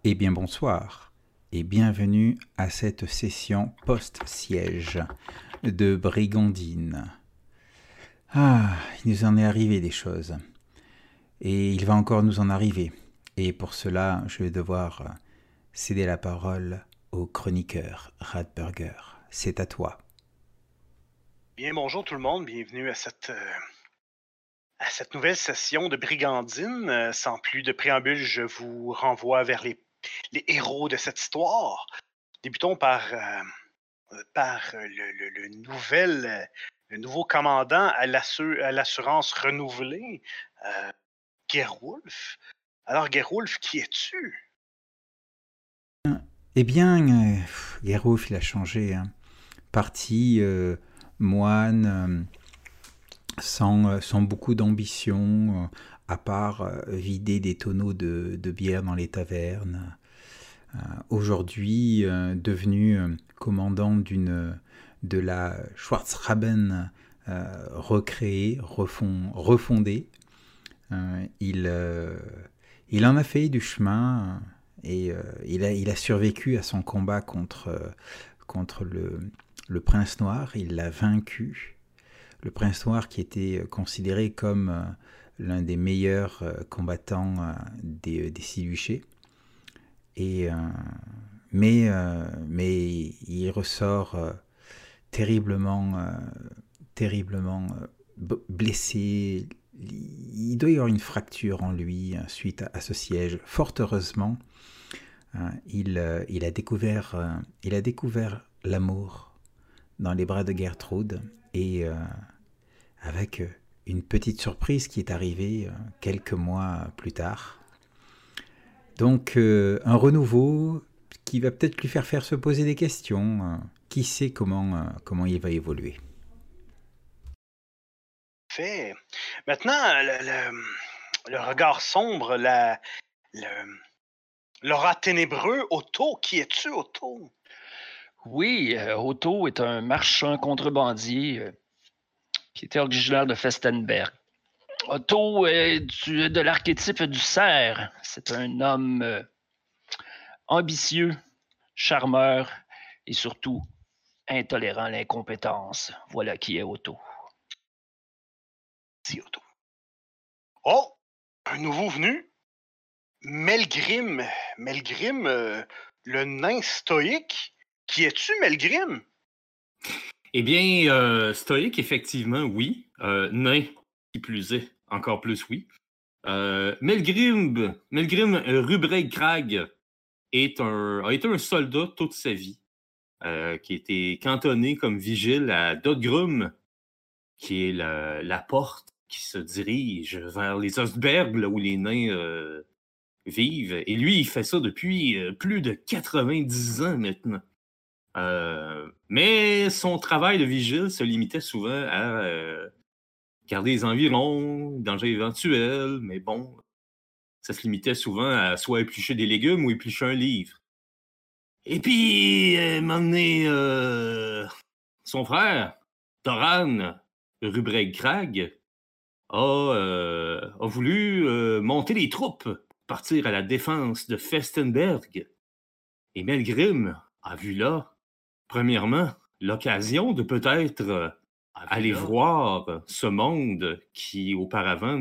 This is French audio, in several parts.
Eh bien bonsoir et bienvenue à cette session post-siège de Brigandine. Ah, il nous en est arrivé des choses et il va encore nous en arriver. Et pour cela, je vais devoir céder la parole au chroniqueur Radburger. C'est à toi. Bien, bonjour tout le monde, bienvenue à cette nouvelle session de Brigandine. Sans plus de préambule, je vous renvoie vers les héros de cette histoire. Débutons par le nouveau commandant à l'assurance renouvelée, Gerwolf. Alors, Gerwolf, qui es-tu? Eh bien, Gerulf, il a changé. Parti moine, sans beaucoup d'ambition, à part vider des tonneaux de bière dans les tavernes. Aujourd'hui devenu commandant de la Schwarzraben recréée, refondée. Il en a fait du chemin et il a survécu à son combat contre le prince noir. Il l'a vaincu. Le prince noir qui était considéré comme l'un des meilleurs combattants des Siluchés. Et, mais il ressort terriblement blessé. Il doit y avoir une fracture en lui suite à ce siège. Fort heureusement, il a découvert l'amour dans les bras de Gertrude et avec une petite surprise qui est arrivée quelques mois plus tard. Donc un renouveau qui va peut-être lui faire se poser des questions. Qui sait comment il va évoluer. Fait. Maintenant, le regard sombre, l'aura ténébreux, Otto, qui es-tu, Otto? Oui, Otto est un marchand contrebandier qui était originaire de Festenberg. Otto est de l'archétype du cerf. C'est un homme ambitieux, charmeur et surtout intolérant à l'incompétence. Voilà qui est Otto. Si, Otto. Oh, un nouveau venu, Melgrim. Melgrim, le nain stoïque. Qui es-tu, Melgrim? Eh bien, stoïque, effectivement, oui. Nain, qui plus est, encore plus oui. Melgrim Rubreg Krag a été un soldat toute sa vie, qui a été cantonné comme vigile à Dodgrum, qui est la porte qui se dirige vers les Ostberg, là où les nains vivent. Et lui, il fait ça depuis plus de 90 ans maintenant. Mais son travail de vigile se limitait souvent à garder les environs, danger éventuel, mais bon, ça se limitait souvent à soit éplucher des légumes ou éplucher un livre. Et puis, un moment donné, son frère, Doran Rubreg Krag, a voulu monter les troupes, partir à la défense de Festenberg. Et Melgrim a vu là, premièrement, l'occasion de peut-être aller voir ce monde qui auparavant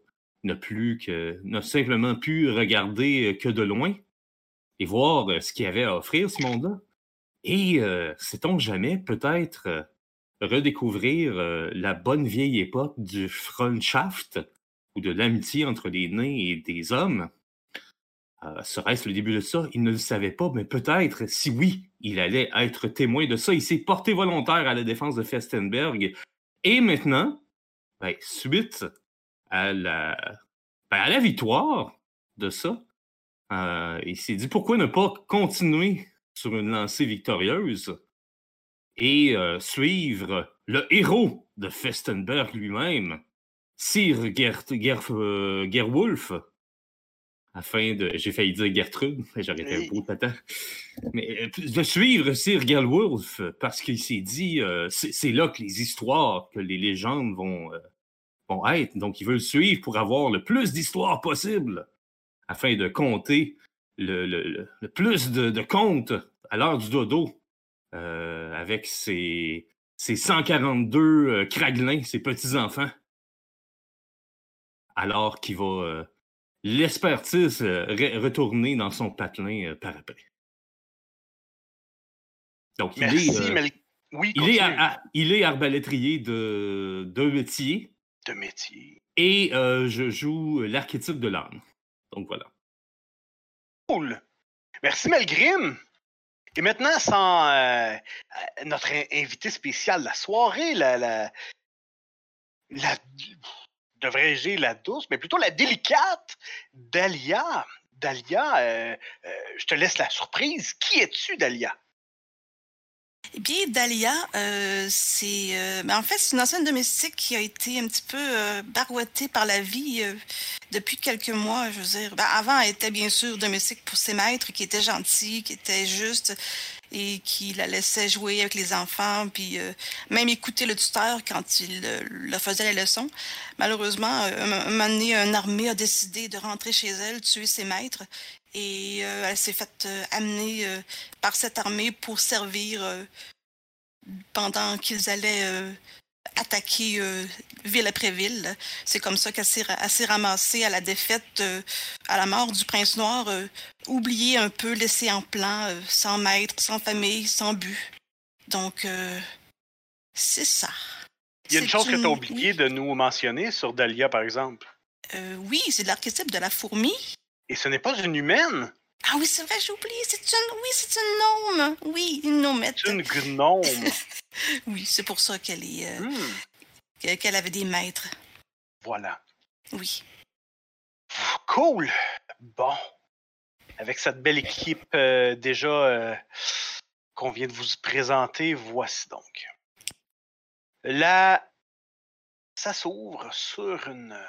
n'a simplement pu regarder que de loin et voir ce qu'il y avait à offrir ce monde-là. Et sait-on jamais peut-être redécouvrir la bonne vieille époque du Freundschaft ou de l'amitié entre les nains et des hommes. Serait-ce le début de ça? Il ne le savait pas, mais peut-être, si oui, il allait être témoin de ça. Il s'est porté volontaire à la défense de Festenberg. Et maintenant, suite à la victoire de ça, il s'est dit pourquoi ne pas continuer sur une lancée victorieuse et suivre le héros de Festenberg lui-même, Sir Gerwolf, afin de... J'ai failli dire Gertrude, mais j'aurais été un beau tata. Mais de suivre Sir Gerwolf, parce qu'il s'est dit, c'est là que les histoires, que les légendes vont être. Donc, il veut le suivre pour avoir le plus d'histoires possible, afin de compter le plus de comptes à l'heure du dodo avec ses 142 craglins, ses petits-enfants. Alors qu'il va, l'espère-t-il, retourner dans son patelin par après. Donc, Merci, mais oui, continue. Il est arbalétrier de métier. De métier. Et je joue l'archétype de l'âne. Donc, voilà. Cool. Merci, Melgrim. Et maintenant, sans notre invité spécial de la soirée, devrais-je dire la douce, mais plutôt la délicate Dahlia. Dahlia, je te laisse la surprise. Qui es-tu, Dahlia? Eh bien, Dahlia, c'est une ancienne domestique qui a été un petit peu barouettée par la vie depuis quelques mois. Je veux dire, avant, elle était bien sûr domestique pour ses maîtres, qui étaient gentils, qui étaient justes et qui la laissaient jouer avec les enfants, puis même écouter le tuteur quand il leur faisait les leçons. Malheureusement, un moment donné, une armée a décidé de rentrer chez elle, tuer ses maîtres. Et elle s'est faite amener par cette armée pour servir pendant qu'ils allaient attaquer ville après ville. C'est comme ça qu'elle s'est ramassée à la défaite, à la mort du prince noir, oubliée un peu, laissée en plan, sans maître, sans famille, sans but. Donc, c'est ça. Il y a une chose que tu as oublié de nous mentionner sur Dahlia, par exemple. Oui, c'est l'archétype de la fourmi. Et ce n'est pas une humaine. Ah oui, c'est vrai, j'ai oublié. C'est une gnome. Oui, une gnomette. C'est une gnome. Oui, c'est pour ça qu'elle est... qu'elle avait des maîtres. Voilà. Oui. Cool. Bon. Avec cette belle équipe qu'on vient de vous présenter, voici donc. Là, ça s'ouvre sur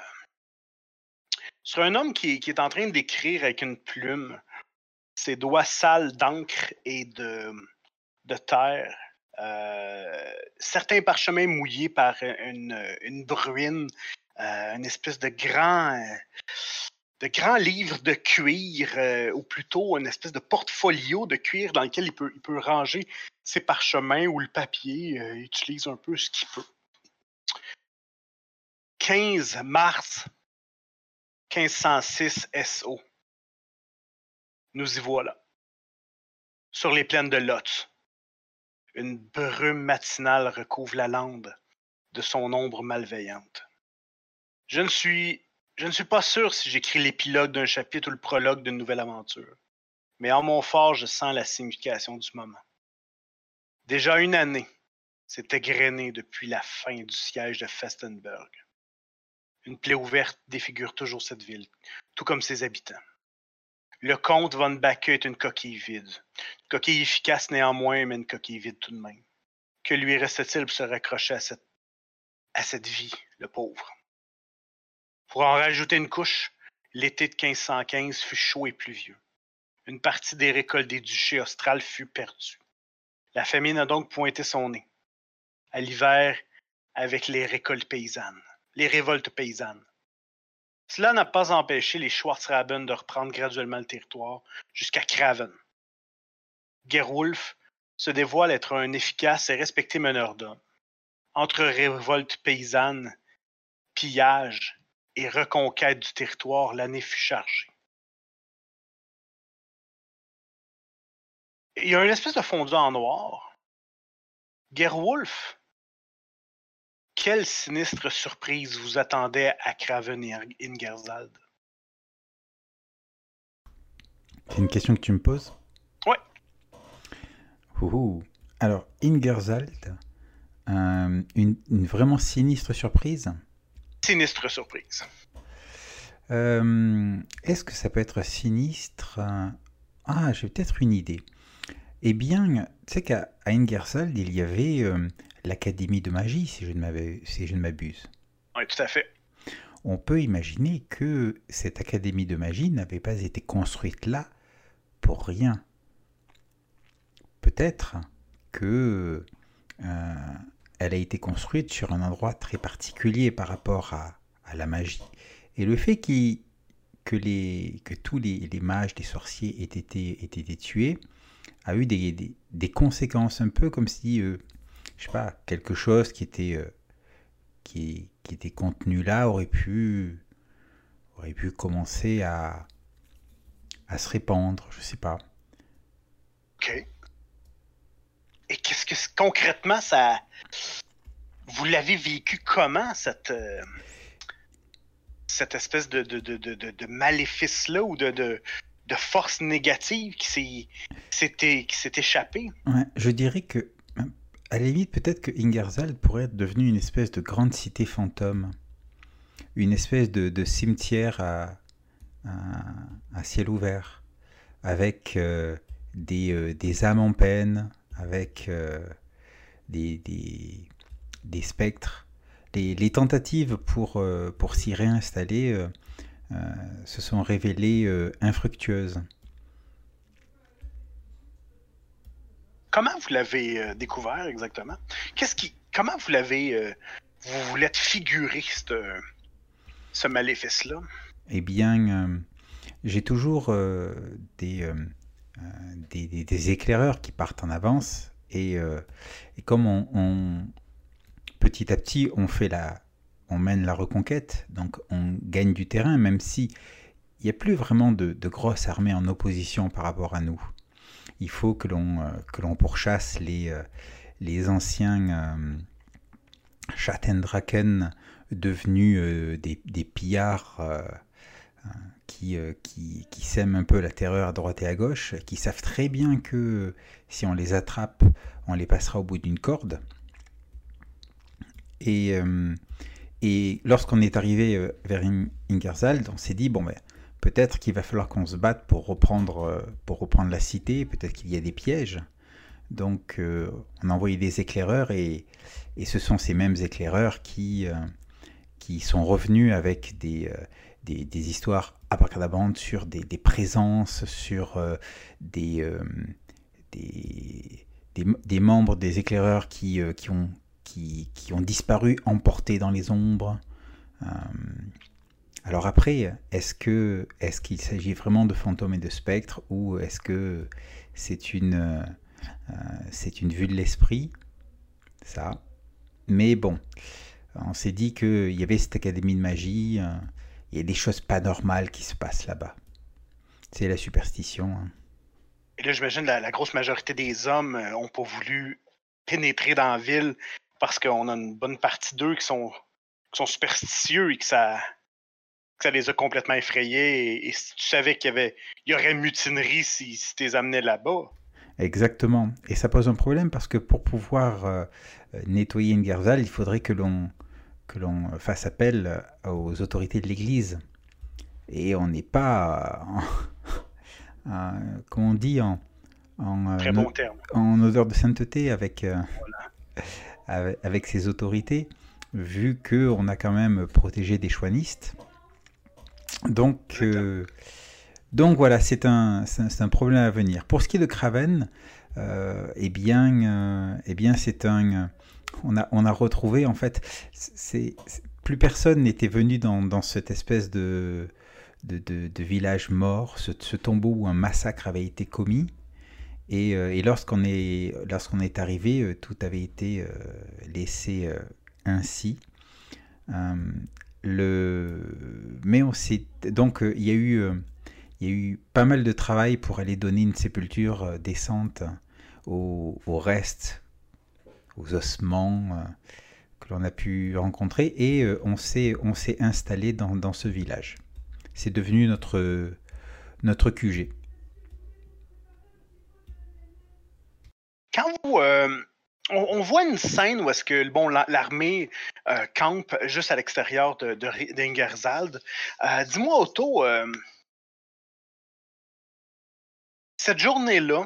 un homme qui est en train d'écrire avec une plume, ses doigts sales d'encre et de terre, certains parchemins mouillés par une bruine, une espèce de grand livre de cuir, ou plutôt une espèce de portfolio de cuir dans lequel il peut ranger ses parchemins ou le papier, il utilise un peu ce qu'il peut. 15 mars 1506 SO. Nous y voilà. Sur les plaines de Lotz, une brume matinale recouvre la lande de son ombre malveillante. Je ne suis pas sûr si j'écris l'épilogue d'un chapitre ou le prologue d'une nouvelle aventure, mais en mon fort, je sens la signification du moment. Déjà une année s'est égrenée depuis la fin du siège de Festenberg. Une plaie ouverte défigure toujours cette ville, tout comme ses habitants. Le comte von Backe est une coquille vide. Une coquille efficace néanmoins, mais une coquille vide tout de même. Que lui reste-t-il pour se raccrocher à cette vie, le pauvre? Pour en rajouter une couche, l'été de 1515 fut chaud et pluvieux. Une partie des récoltes des duchés australes fut perdue. La famine a donc pointé son nez. À l'hiver, avec les révoltes paysannes. Cela n'a pas empêché les Schwarzraben de reprendre graduellement le territoire jusqu'à Craven. Gerwulf se dévoile être un efficace et respecté meneur d'hommes. Entre révoltes paysannes, pillages et reconquête du territoire, l'année fut chargée. Il y a une espèce de fondu en noir. Gerwulf, quelle sinistre surprise vous attendait à Craven et Ingersald? C'est une question que tu me poses? Ouais. Alors, Ingersald, une vraiment sinistre surprise? Sinistre surprise. Est-ce que ça peut être sinistre? Ah, j'ai peut-être une idée. Eh bien, tu sais qu'à Ingersald, il y avait l'Académie de magie, si je ne m'abuse. Oui, tout à fait. On peut imaginer que cette Académie de magie n'avait pas été construite là pour rien. Peut-être que elle a été construite sur un endroit très particulier par rapport à la magie. Et le fait qu'il que tous les mages, les sorciers aient été tués, a eu des conséquences, un peu comme si, je sais pas, quelque chose qui était contenu là aurait pu commencer à se répandre, je sais pas. OK. Et qu'est-ce que concrètement ça. Vous l'avez vécu comment, cette espèce de maléfice-là ou de force négative qui s'est échappée? Ouais, je dirais que, à la limite, peut-être que Ingerzal pourrait être devenu une espèce de grande cité fantôme, une espèce de cimetière à ciel ouvert, avec des âmes en peine, avec des spectres. Les tentatives pour s'y réinstaller se sont révélées infructueuses. Comment vous l'avez découvert exactement? Comment vous l'avez vous l'êtes figuré ce maléfice-là? Eh bien, j'ai toujours des éclaireurs qui partent en avance et comme petit à petit on mène la reconquête, donc on gagne du terrain, même si il n'y a plus vraiment de grosses armées en opposition par rapport à nous. Il faut que l'on pourchasse les anciens Schattendraken devenus des pillards qui sèment un peu la terreur à droite et à gauche, qui savent très bien que si on les attrape, on les passera au bout d'une corde. Et lorsqu'on est arrivé vers Ingerzal, on s'est dit, bon ben, peut-être qu'il va falloir qu'on se batte pour reprendre la cité, peut-être qu'il y a des pièges. Donc on a envoyé des éclaireurs et ce sont ces mêmes éclaireurs qui sont revenus avec des histoires abracadabantes sur des présences, sur des membres des éclaireurs qui ont disparu, emportés dans les ombres. Alors après, est-ce qu'il s'agit vraiment de fantômes et de spectres, ou est-ce que c'est une vue de l'esprit, ça. Mais bon, on s'est dit qu'il y avait cette académie de magie, il y a des choses pas normales qui se passent là-bas. C'est la superstition. Hein. Et là, j'imagine la grosse majorité des hommes n'ont pas voulu pénétrer dans la ville parce qu'on a une bonne partie d'eux qui sont superstitieux et que ça les a complètement effrayés. Et si tu savais qu'il y aurait mutinerie si tu les amenais là-bas. Exactement. Et ça pose un problème parce que pour pouvoir nettoyer Ingerzal, il faudrait que l'on fasse appel aux autorités de l'Église. Et on n'est pas, comment on dit, Très bon terme. En odeur de sainteté avec ces autorités, vu qu'on a quand même protégé des chouanistes. Donc voilà, c'est un problème à venir. Pour ce qui est de Kraven, eh bien c'est on a retrouvé, en fait, plus personne n'était venu dans cette espèce de village mort, ce tombeau où un massacre avait été commis. Et lorsqu'on est arrivé, tout avait été laissé ainsi. Mais on s'est donc il y a eu pas mal de travail pour aller donner une sépulture décente aux restes, aux ossements que l'on a pu rencontrer, et on s'est installé dans ce village. C'est devenu notre QG. Quand on voit une scène où est-ce que l'armée campe juste à l'extérieur d'Ingerzal. Dis-moi, Otto, cette journée-là,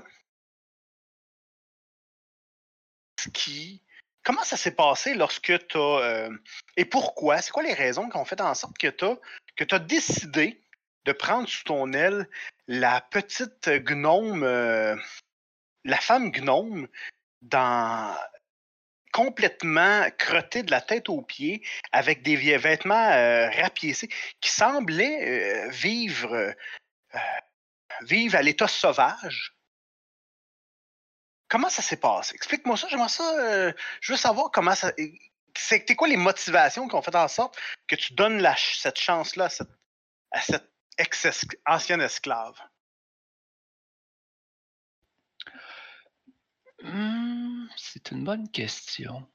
comment ça s'est passé lorsque tu as... et pourquoi? C'est quoi les raisons qui ont fait en sorte que tu as décidé de prendre sous ton aile la petite gnome, la femme gnome, complètement crotté de la tête aux pieds, avec des vêtements rapiécés, qui semblait vivre à l'état sauvage. Comment ça s'est passé? Explique-moi ça, j'aimerais ça. Je veux savoir comment ça. C'était quoi les motivations qui ont fait en sorte que tu donnes cette chance-là à cette ancienne esclave? C'est une bonne question.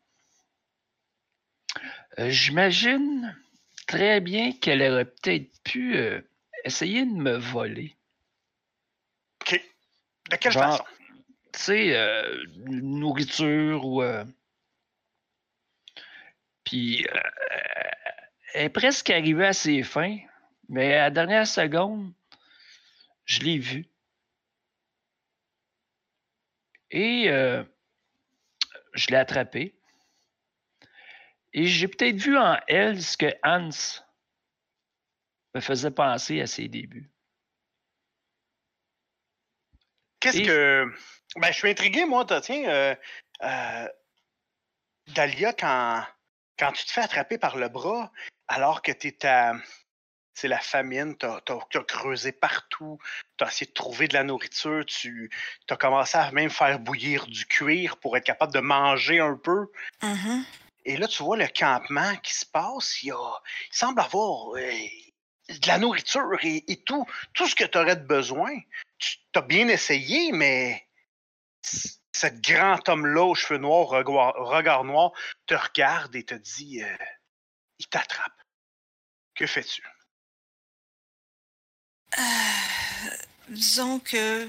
J'imagine très bien qu'elle aurait peut-être pu essayer de me voler. OK. De quelle Genre, façon? Tu sais, nourriture ou... Puis, elle est presque arrivée à ses fins, mais à la dernière seconde, je l'ai vue. Et je l'ai attrapée. Et j'ai peut-être vu en elle ce que Hans me faisait penser à ses débuts. Qu'est-ce que... Ben, je suis intrigué, moi, tiens. Dahlia, quand tu te fais attraper par le bras, alors que c'est la famine, t'as creusé partout, t'as essayé de trouver de la nourriture, t'as commencé à même faire bouillir du cuir pour être capable de manger un peu. Mm-hmm. Et là, tu vois le campement qui se passe, il semble avoir de la nourriture et tout ce que tu aurais de besoin. Tu as bien essayé, mais ce grand homme-là aux cheveux noirs, regard noir, te regarde et te dit il t'attrape. Que fais-tu? Disons que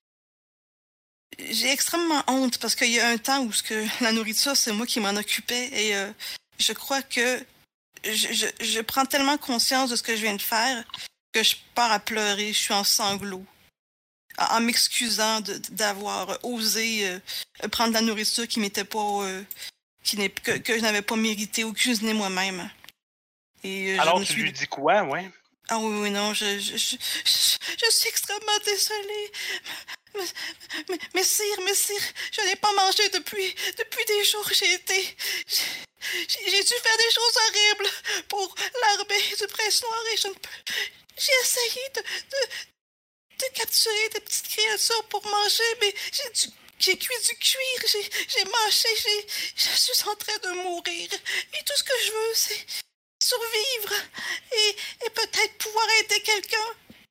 j'ai extrêmement honte parce qu'il y a un temps où la nourriture, c'est moi qui m'en occupais et je crois que je prends tellement conscience de ce que je viens de faire que je pars à pleurer, je suis en sanglots. En m'excusant d'avoir osé prendre la nourriture qui m'était pas que je n'avais pas mérité ou cuisiner moi-même. Et alors tu lui dis quoi, ouais? Ah oui, non, je suis extrêmement désolée. Mais sire, je n'ai pas mangé depuis des jours. J'ai dû faire des choses horribles pour l'armée du Prince Noir et j'ai essayé de capturer des petites créatures pour manger, mais j'ai cuit du cuir, j'ai mâché, je suis en train de mourir. Et tout ce que je veux, c'est survivre et peut-être pouvoir aider quelqu'un.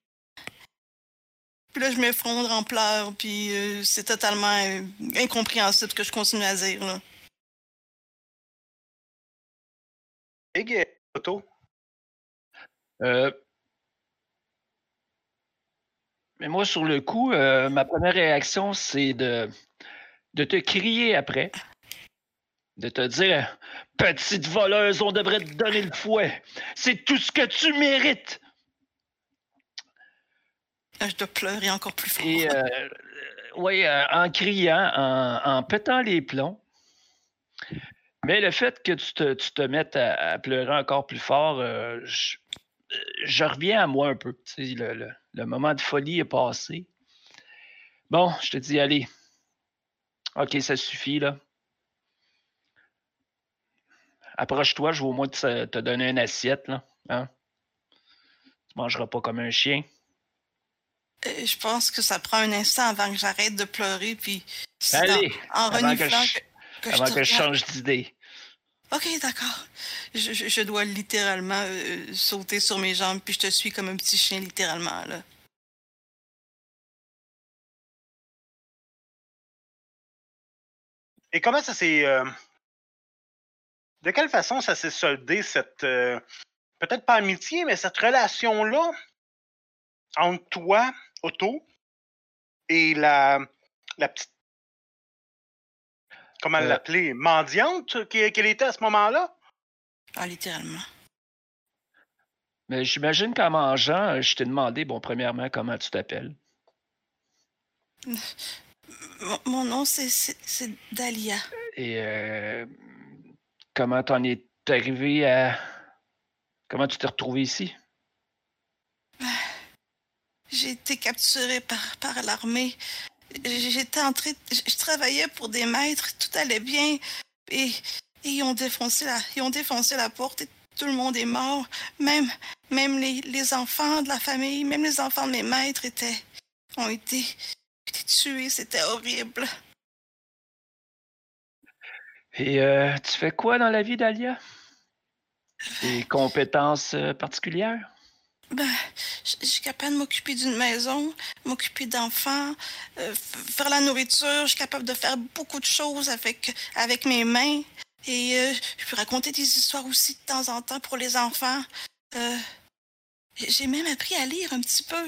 Puis là, je m'effondre en pleurs, puis c'est totalement incompréhensible ce que je continue à dire, là. Et Otto? Mais moi, sur le coup, ma première réaction, c'est de te crier après. De te dire « Petite voleuse, on devrait te donner le fouet. C'est tout ce que tu mérites. » Je dois pleurer encore plus fort. Et oui, en criant, en pétant les plombs. Mais le fait que tu te mettes à pleurer encore plus fort, je reviens à moi un peu. Tu sais, le moment de folie est passé. Bon, je te dis, allez. OK, ça suffit, là. Approche-toi, je vais au moins te donner une assiette, là. Hein? Tu mangeras pas comme un chien. Je pense que ça prend un instant avant que j'arrête de pleurer, puis allez, en reniflant avant que je change d'idée. OK, d'accord. Je dois littéralement sauter sur mes jambes, puis je te suis comme un petit chien, littéralement, là. Et comment ça s'est... de quelle façon ça s'est soldé, cette... peut-être pas amitié, mais cette relation-là entre toi, Otto, et la petite... Comment l'appeler? Mendiante qu'elle était à ce moment-là? Ah, littéralement. Mais j'imagine qu'en mangeant, je t'ai demandé, bon, premièrement, comment tu t'appelles? Mon nom, c'est Dahlia. Et comment t'en es arrivé à... Comment tu t'es retrouvé ici? J'ai été capturée par l'armée. J'étais je travaillais pour des maîtres, tout allait bien. Et ils ont défoncé la porte et tout le monde est mort. Même les enfants de la famille, même les enfants de mes maîtres ont été tués. C'était horrible. Et tu fais quoi dans la vie, Dahlia? Des compétences particulières? Ben, je suis capable de m'occuper d'une maison, m'occuper d'enfants, faire la nourriture. Je suis capable de faire beaucoup de choses avec mes mains. Et je peux raconter des histoires aussi de temps en temps pour les enfants. J'ai même appris à lire un petit peu.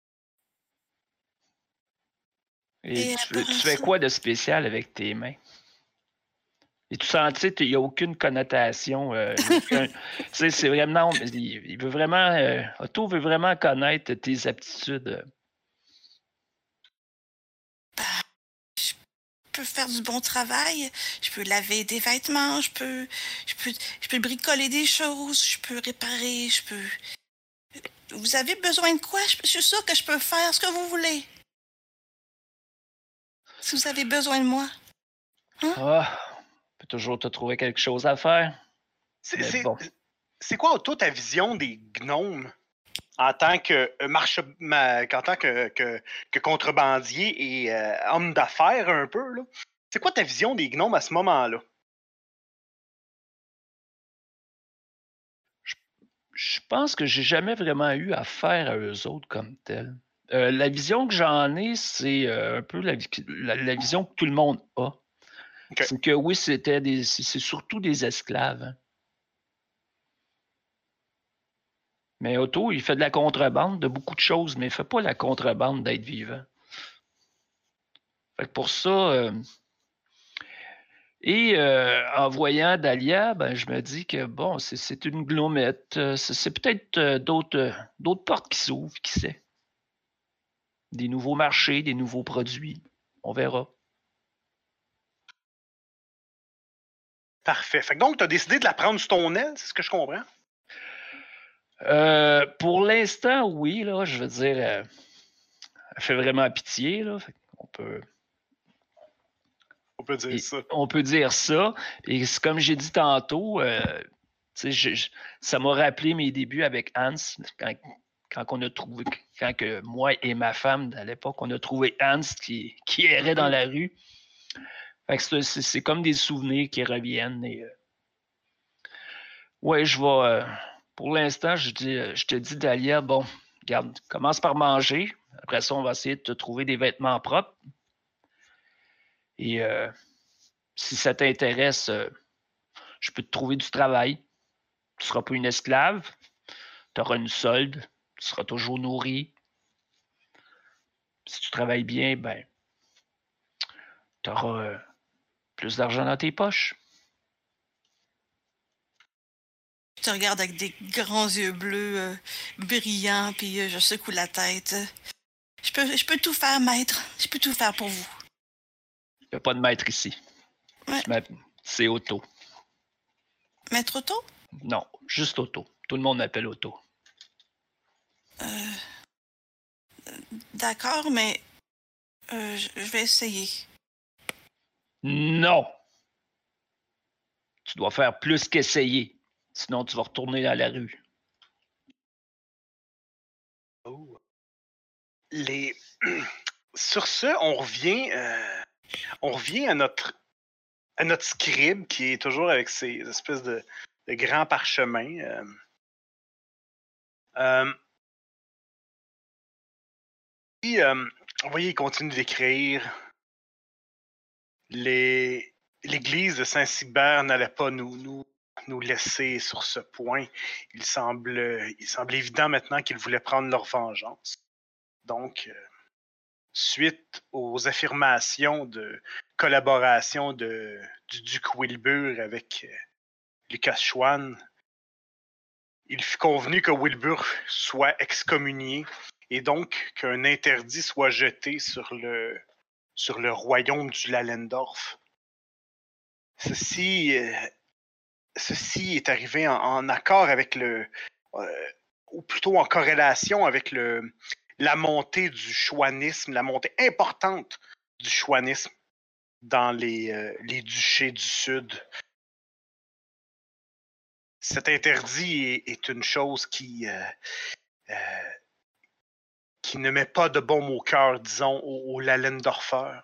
Et Et tu après fais ça- quoi de spécial avec tes mains? Et tu sens, tu sais, il n'y a aucune connotation. Tu sais, c'est vraiment. Il veut vraiment. Otto veut vraiment connaître tes aptitudes. Je peux faire du bon travail, je peux laver des vêtements, je peux bricoler des choses, je peux réparer, je peux... Vous avez besoin de quoi? Je suis sûre que je peux faire ce que vous voulez. Si vous avez besoin de moi. Ah, on peut toujours te trouver quelque chose à faire. C'est Mais c'est- bon. c'est quoi, Otto, ta vision des gnomes en tant que en tant que contrebandier et homme d'affaires un peu, là? C'est quoi ta vision des gnomes à ce moment-là? Je pense que j'ai jamais vraiment eu affaire à eux autres comme tels. La vision que j'en ai, c'est un peu la vision que tout le monde a. Ok. C'est que oui, c'est surtout des esclaves. Hein. Mais Otto, il fait de la contrebande de beaucoup de choses, mais il fait pas la contrebande d'être vivant. Fait que pour ça, en voyant Dahlia, ben, je me dis que bon, c'est une glomette. C'est peut-être d'autres portes qui s'ouvrent, qui sait. Des nouveaux marchés, des nouveaux produits. On verra. Parfait. Fait que donc, tu as décidé de la prendre sous ton aile, c'est ce que je comprends? Pour l'instant, oui, là, je veux dire, elle fait vraiment pitié, là. On peut dire ça. On peut dire ça. Et comme j'ai dit tantôt, ça m'a rappelé mes débuts avec Hans, quand on a trouvé, quand que moi et ma femme, à l'époque, on a trouvé Hans qui errait dans la rue. Fait que c'est comme des souvenirs qui reviennent. Et, ouais, pour l'instant, je te dis, Dahlia, bon, regarde, commence par manger. Après ça, on va essayer de te trouver des vêtements propres. Et si ça t'intéresse, je peux te trouver du travail. Tu ne seras pas une esclave. Tu auras une solde. Tu seras toujours nourri. Si tu travailles bien, ben, tu auras plus d'argent dans tes poches. Je te regarde avec des grands yeux bleus brillants, puis je secoue la tête. Je peux tout faire, maître. Je peux tout faire pour vous. Il n'y a pas de maître ici. Ouais. C'est Otto. Maître Otto? Non, juste Otto. Tout le monde m'appelle Otto. D'accord, mais je vais essayer. Non! Tu dois faire plus qu'essayer. Sinon, tu vas retourner dans la rue. Oh. Sur ce, on revient à notre scribe qui est toujours avec ces espèces de grands parchemins. Vous voyez, il continue d'écrire. L'église de Saint-Cybert n'allait pas nous laisser sur ce point. Il semble évident maintenant qu'ils voulaient prendre leur vengeance. Donc, suite aux affirmations de collaboration du duc Wilbur avec Lucas Schwann, il fut convenu que Wilbur soit excommunié et donc qu'un interdit soit jeté sur le royaume du Lallendorf. Ceci est arrivé en accord avec ou plutôt en corrélation avec la montée du chouanisme, la montée importante du chouanisme dans les duchés du Sud. Cet interdit est une chose qui ne met pas de baume au cœur, disons, aux Lalendorfer.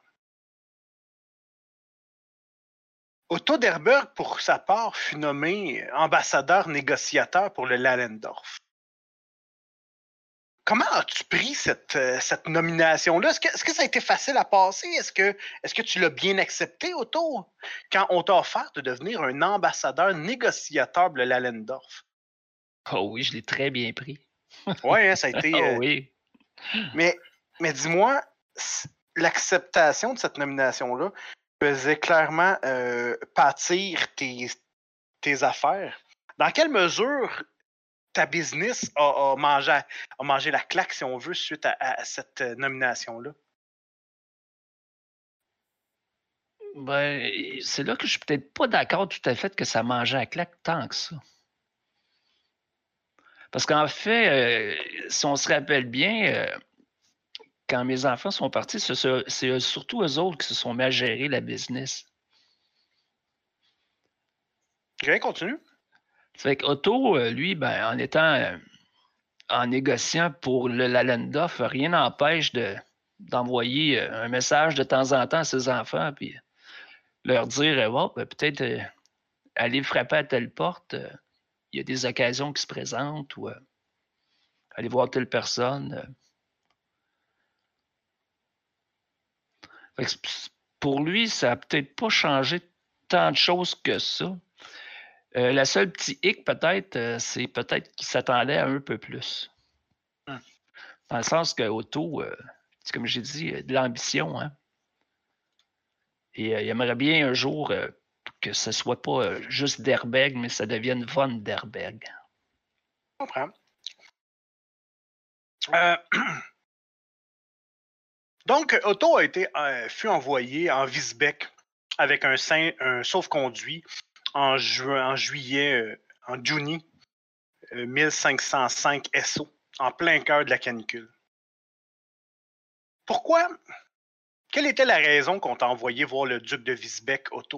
Otto d'Herberg, pour sa part, fut nommé ambassadeur négociateur pour le Lalendorf. Comment as-tu pris cette nomination-là? Est-ce que ça a été facile à passer? Est-ce que tu l'as bien accepté, Otto, quand on t'a offert de devenir un ambassadeur négociateur pour le Lalendorf? Oh oui, je l'ai très bien pris. Oui, hein, ça a été... Oh oui. Mais dis-moi, l'acceptation de cette nomination-là faisait clairement pâtir tes affaires. Dans quelle mesure ta business a mangé la claque, si on veut, suite à cette nomination-là? Ben, c'est là que je suis peut-être pas d'accord tout à fait que ça mangeait la claque tant que ça. Parce qu'en fait, si on se rappelle bien, quand mes enfants sont partis, c'est surtout eux autres qui se sont mis à gérer la business. OK, continue. Fait qu'Otto, lui, ben, en négociant pour le Lalendorf, rien n'empêche d'envoyer un message de temps en temps à ses enfants, puis leur dire oh, ben, peut-être aller frapper à telle porte, il y a des occasions qui se présentent, ou aller voir telle personne. Fait que pour lui, ça n'a peut-être pas changé tant de choses que ça. La seule petite hic, peut-être, c'est peut-être qu'il s'attendait à un peu plus. Dans le sens que Otto, comme j'ai dit, de l'ambition. Hein? Et il aimerait bien un jour que ce ne soit pas juste Derberg, mais ça devienne von Derberg. Je comprends. Donc, Otto fut envoyé en Visbeck avec un sauf-conduit en juillet 1505 SO, en plein cœur de la canicule. Pourquoi? Quelle était la raison qu'on t'a envoyé voir le duc de Visbeck, Otto?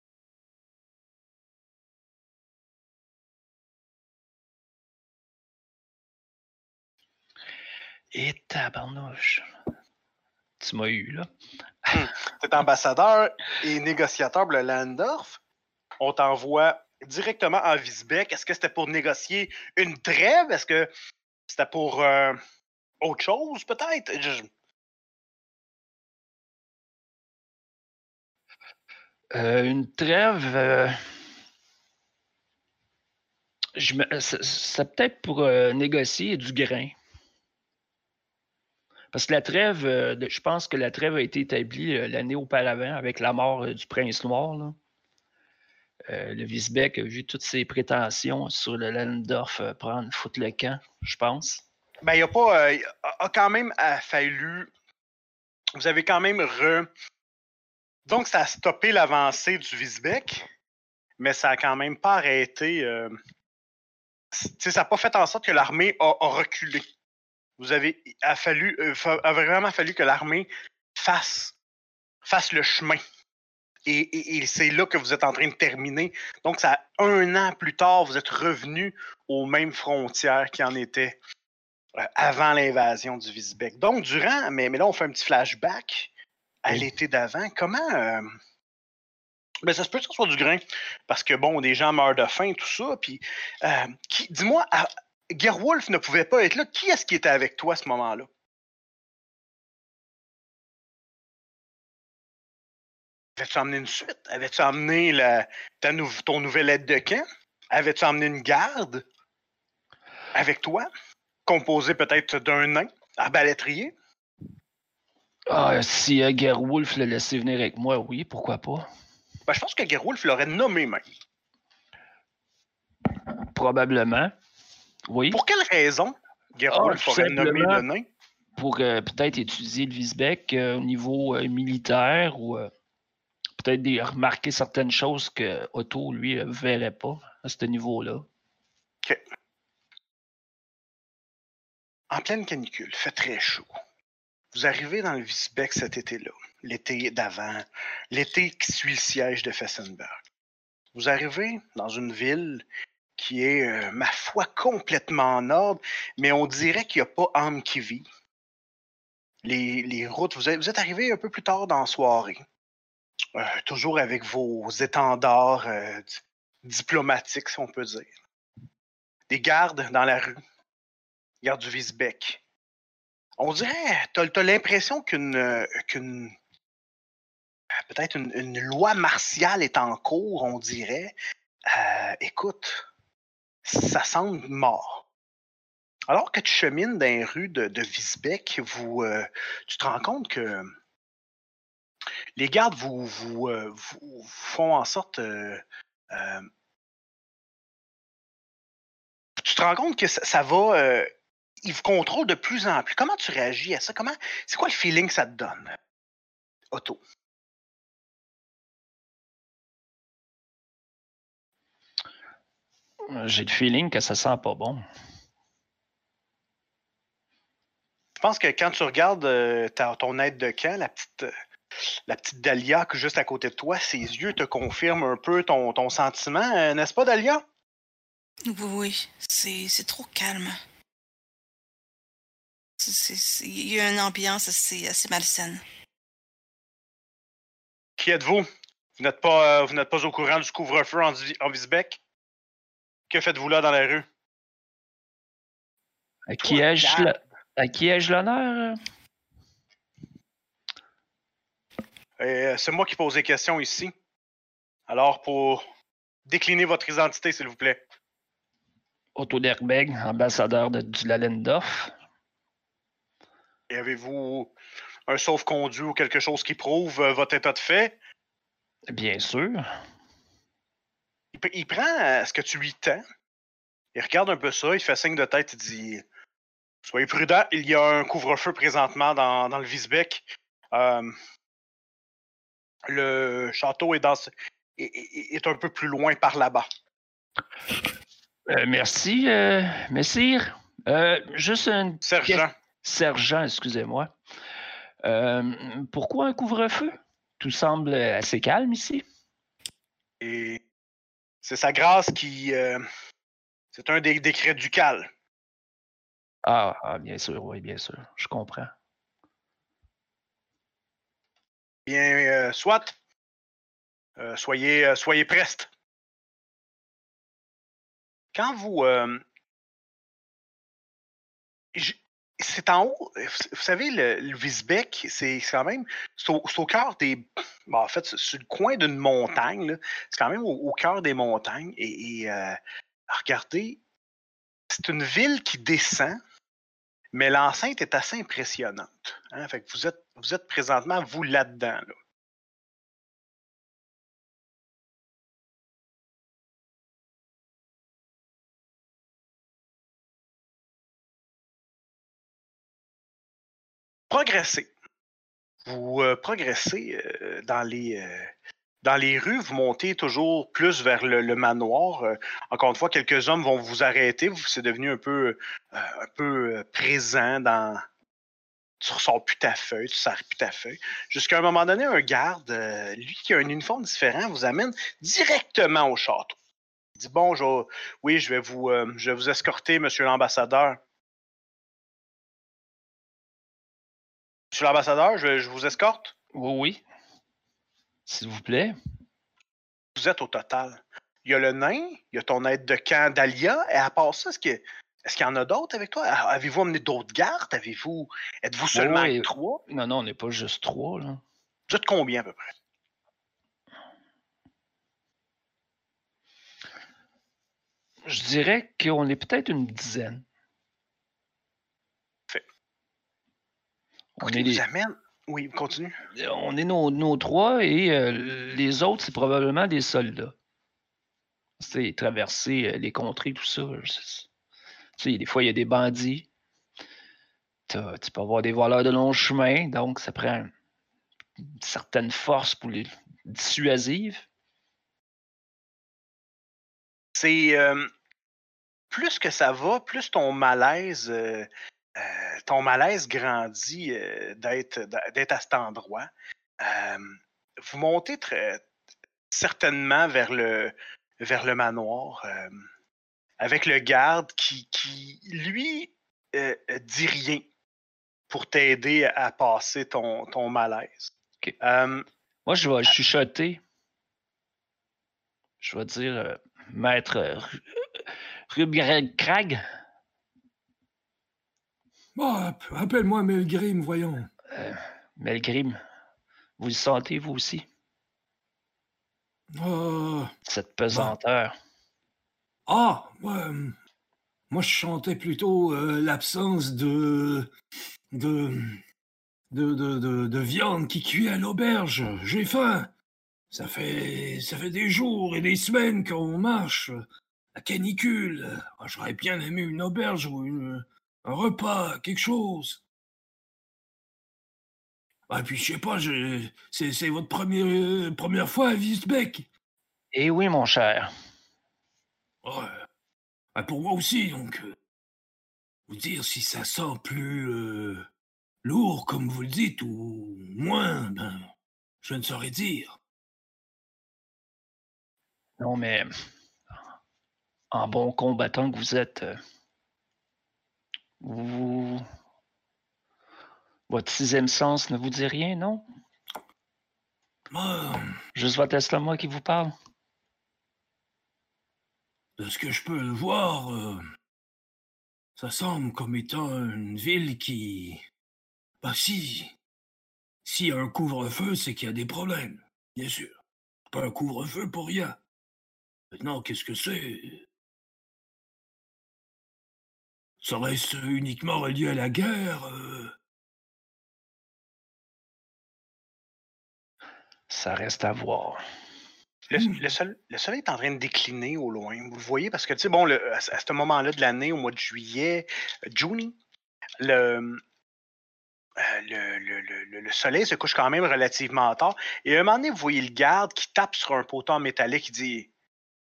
Et tabarnouche. Tu m'as eu, là. Tu es ambassadeur et négociateur pour le Landorf. On t'envoie directement en Visbeck. Est-ce que c'était pour négocier une trêve? Est-ce que c'était pour autre chose, peut-être? Une trêve... c'est peut-être pour négocier du grain. Parce que la trêve, je pense que la trêve a été établie l'année auparavant avec la mort du prince noir. Là. Le Visbeck a vu toutes ses prétentions sur le Lalendorf foutre le camp, je pense. Ben, il n'y a pas... a quand même fallu... Vous avez quand même Donc, ça a stoppé l'avancée du Visbeck, mais ça a quand même pas arrêté... ça n'a pas fait en sorte que l'armée a reculé. A vraiment fallu que l'armée fasse le chemin. Et c'est là que vous êtes en train de terminer. Donc, ça, 1 an plus tard, vous êtes revenu aux mêmes frontières qui en étaient avant l'invasion du Visbeck. Donc, mais là, on fait un petit flashback à l'été d'avant. Comment... Ben, ça se peut que ce soit du grain, parce que, bon, des gens meurent de faim, tout ça, puis... dis-moi, Gerwolf ne pouvait pas être là. Qui est-ce qui était avec toi à ce moment-là? Avais-tu emmené une suite? Avais-tu emmené ton nouvel aide de camp? Avais-tu emmené une garde avec toi? Composée peut-être d'un nain, arbalétrier? Ah, si Gerwolf l'a laissé venir avec moi, oui, pourquoi pas? Ben, je pense que Gerwolf l'aurait nommé même. Probablement, oui. Pour quelle raison Gerwolf aurait nommé le nain? Pour peut-être étudier le Visbeck au niveau militaire ou peut-être remarquer certaines choses que Otto, lui, ne verrait pas à ce niveau-là. OK. En pleine canicule, fait très chaud. Vous arrivez dans le Visbeck cet été-là, l'été d'avant, l'été qui suit le siège de Fessenberg. Vous arrivez dans une ville qui est, ma foi, complètement en ordre, mais on dirait qu'il n'y a pas âme qui vit. Les routes, vous êtes arrivé un peu plus tard dans la soirée, toujours avec vos étendards diplomatiques, si on peut dire. Des gardes dans la rue, gardes du Visbeck. On dirait, t'as l'impression peut-être une loi martiale est en cours, on dirait. Écoute, ça semble mort. Alors que tu chemines dans les rues de Visbeck, tu te rends compte que les gardes vous font en sorte... tu te rends compte que ça va... ils vous contrôlent de plus en plus. Comment tu réagis à ça? C'est quoi le feeling que ça te donne, Otto? J'ai le feeling que ça sent pas bon. Je pense que quand tu regardes ton aide de camp, la petite Dahlia qui est juste à côté de toi, ses yeux te confirment un peu ton sentiment, n'est-ce pas, Dahlia? Oui, c'est trop calme. Il y a une ambiance assez malsaine. Qui êtes-vous? Vous n'êtes pas au courant du couvre-feu en Visbeck? Que faites-vous là dans la rue? À qui ai-je l'honneur? C'est moi qui pose les questions ici. Alors, pour décliner votre identité, s'il vous plaît. Otto Derbeck, ambassadeur du Lalendorf. Et avez-vous un sauf-conduit ou quelque chose qui prouve votre état de fait? Bien sûr. Il prend ce que tu lui tends. Il regarde un peu ça, il fait signe de tête, il dit « Soyez prudent, il y a un couvre-feu présentement dans le Visbeck. Le château est un peu plus loin par là-bas. » Merci, messire. Juste un... Sergent. Sergent, excusez-moi. Pourquoi un couvre-feu? Tout semble assez calme ici. Et c'est sa grâce qui... c'est un des décrets ducales. Ah, bien sûr, oui, bien sûr. Je comprends. Bien, soit. Soyez preste. Quand vous... c'est en haut. Vous savez, le Visbeck, c'est quand même... C'est au cœur des... Bon, en fait, c'est sur le coin d'une montagne. Là. C'est quand même au cœur des montagnes. Et regardez, c'est une ville qui descend, mais l'enceinte est assez impressionnante. Hein? Fait que vous êtes présentement, vous, là-dedans. Là. Progressez. Vous progressez dans les rues, vous montez toujours plus vers le manoir. Encore une fois, quelques hommes vont vous arrêter. C'est devenu un peu présent dans... Tu ressors plus ta feuille, tu sers plus ta feuille. Jusqu'à un moment donné, un garde, lui qui a un uniforme différent, vous amène directement au château. Il dit, bon, je vais vous escorter, monsieur l'ambassadeur. Monsieur l'ambassadeur, je vous escorte? Oui. S'il vous plaît. Vous êtes au total. Il y a le nain, il y a ton aide de camp Dahlia, et à part ça, est-ce qu'il y en a d'autres avec toi? Avez-vous amené d'autres gardes? Êtes-vous seulement avec 3? Non, on n'est pas juste 3, là. Vous êtes combien à peu près? Je dirais qu'on est peut-être une dizaine. Fait. On vous amène... Oui, continue. On est nos 3 et les autres, c'est probablement des soldats. C'est traverser les contrées, tout ça. Des fois, il y a des bandits. Tu peux avoir des voleurs de long chemin, donc ça prend une certaine force pour les dissuasives. C'est plus que ça va, plus ton malaise ton malaise grandit d'être à cet endroit. Vous montez certainement vers le manoir avec le garde qui lui, dit rien pour t'aider à passer ton malaise. Okay. Moi, je vais chuchoter. Je vais dire Maître Crag. Bon, appelle-moi Melgrim, voyons. Melgrim, vous le sentez, vous aussi? Cette pesanteur. Moi, je chantais plutôt l'absence de viande qui cuit à l'auberge. J'ai faim. Ça fait des jours et des semaines qu'on marche. La canicule. J'aurais bien aimé une auberge ou un repas, quelque chose. Et puis, je sais pas, c'est votre première fois à Wiesbeck. Eh oui, mon cher. Ouais. Pour moi aussi, donc. Vous dire si ça sent plus lourd, comme vous le dites, ou moins, je ne saurais dire. Non, mais en bon combattant que vous êtes, votre sixième sens ne vous dit rien, non? Juste votre estomac qui vous parle? De ce que je peux le voir, ça semble comme étant une ville qui... s'il y a un couvre-feu, c'est qu'il y a des problèmes, bien sûr. Pas un couvre-feu pour rien. Maintenant, qu'est-ce que c'est? Serait-ce uniquement relié à la guerre? Ça reste à voir. Le soleil est en train de décliner au loin. Vous le voyez parce que, tu sais, bon, à ce moment-là de l'année, au mois de juillet, Juni, le soleil se couche quand même relativement tard. Et à un moment donné, vous voyez le garde qui tape sur un poteau en métallique qui dit...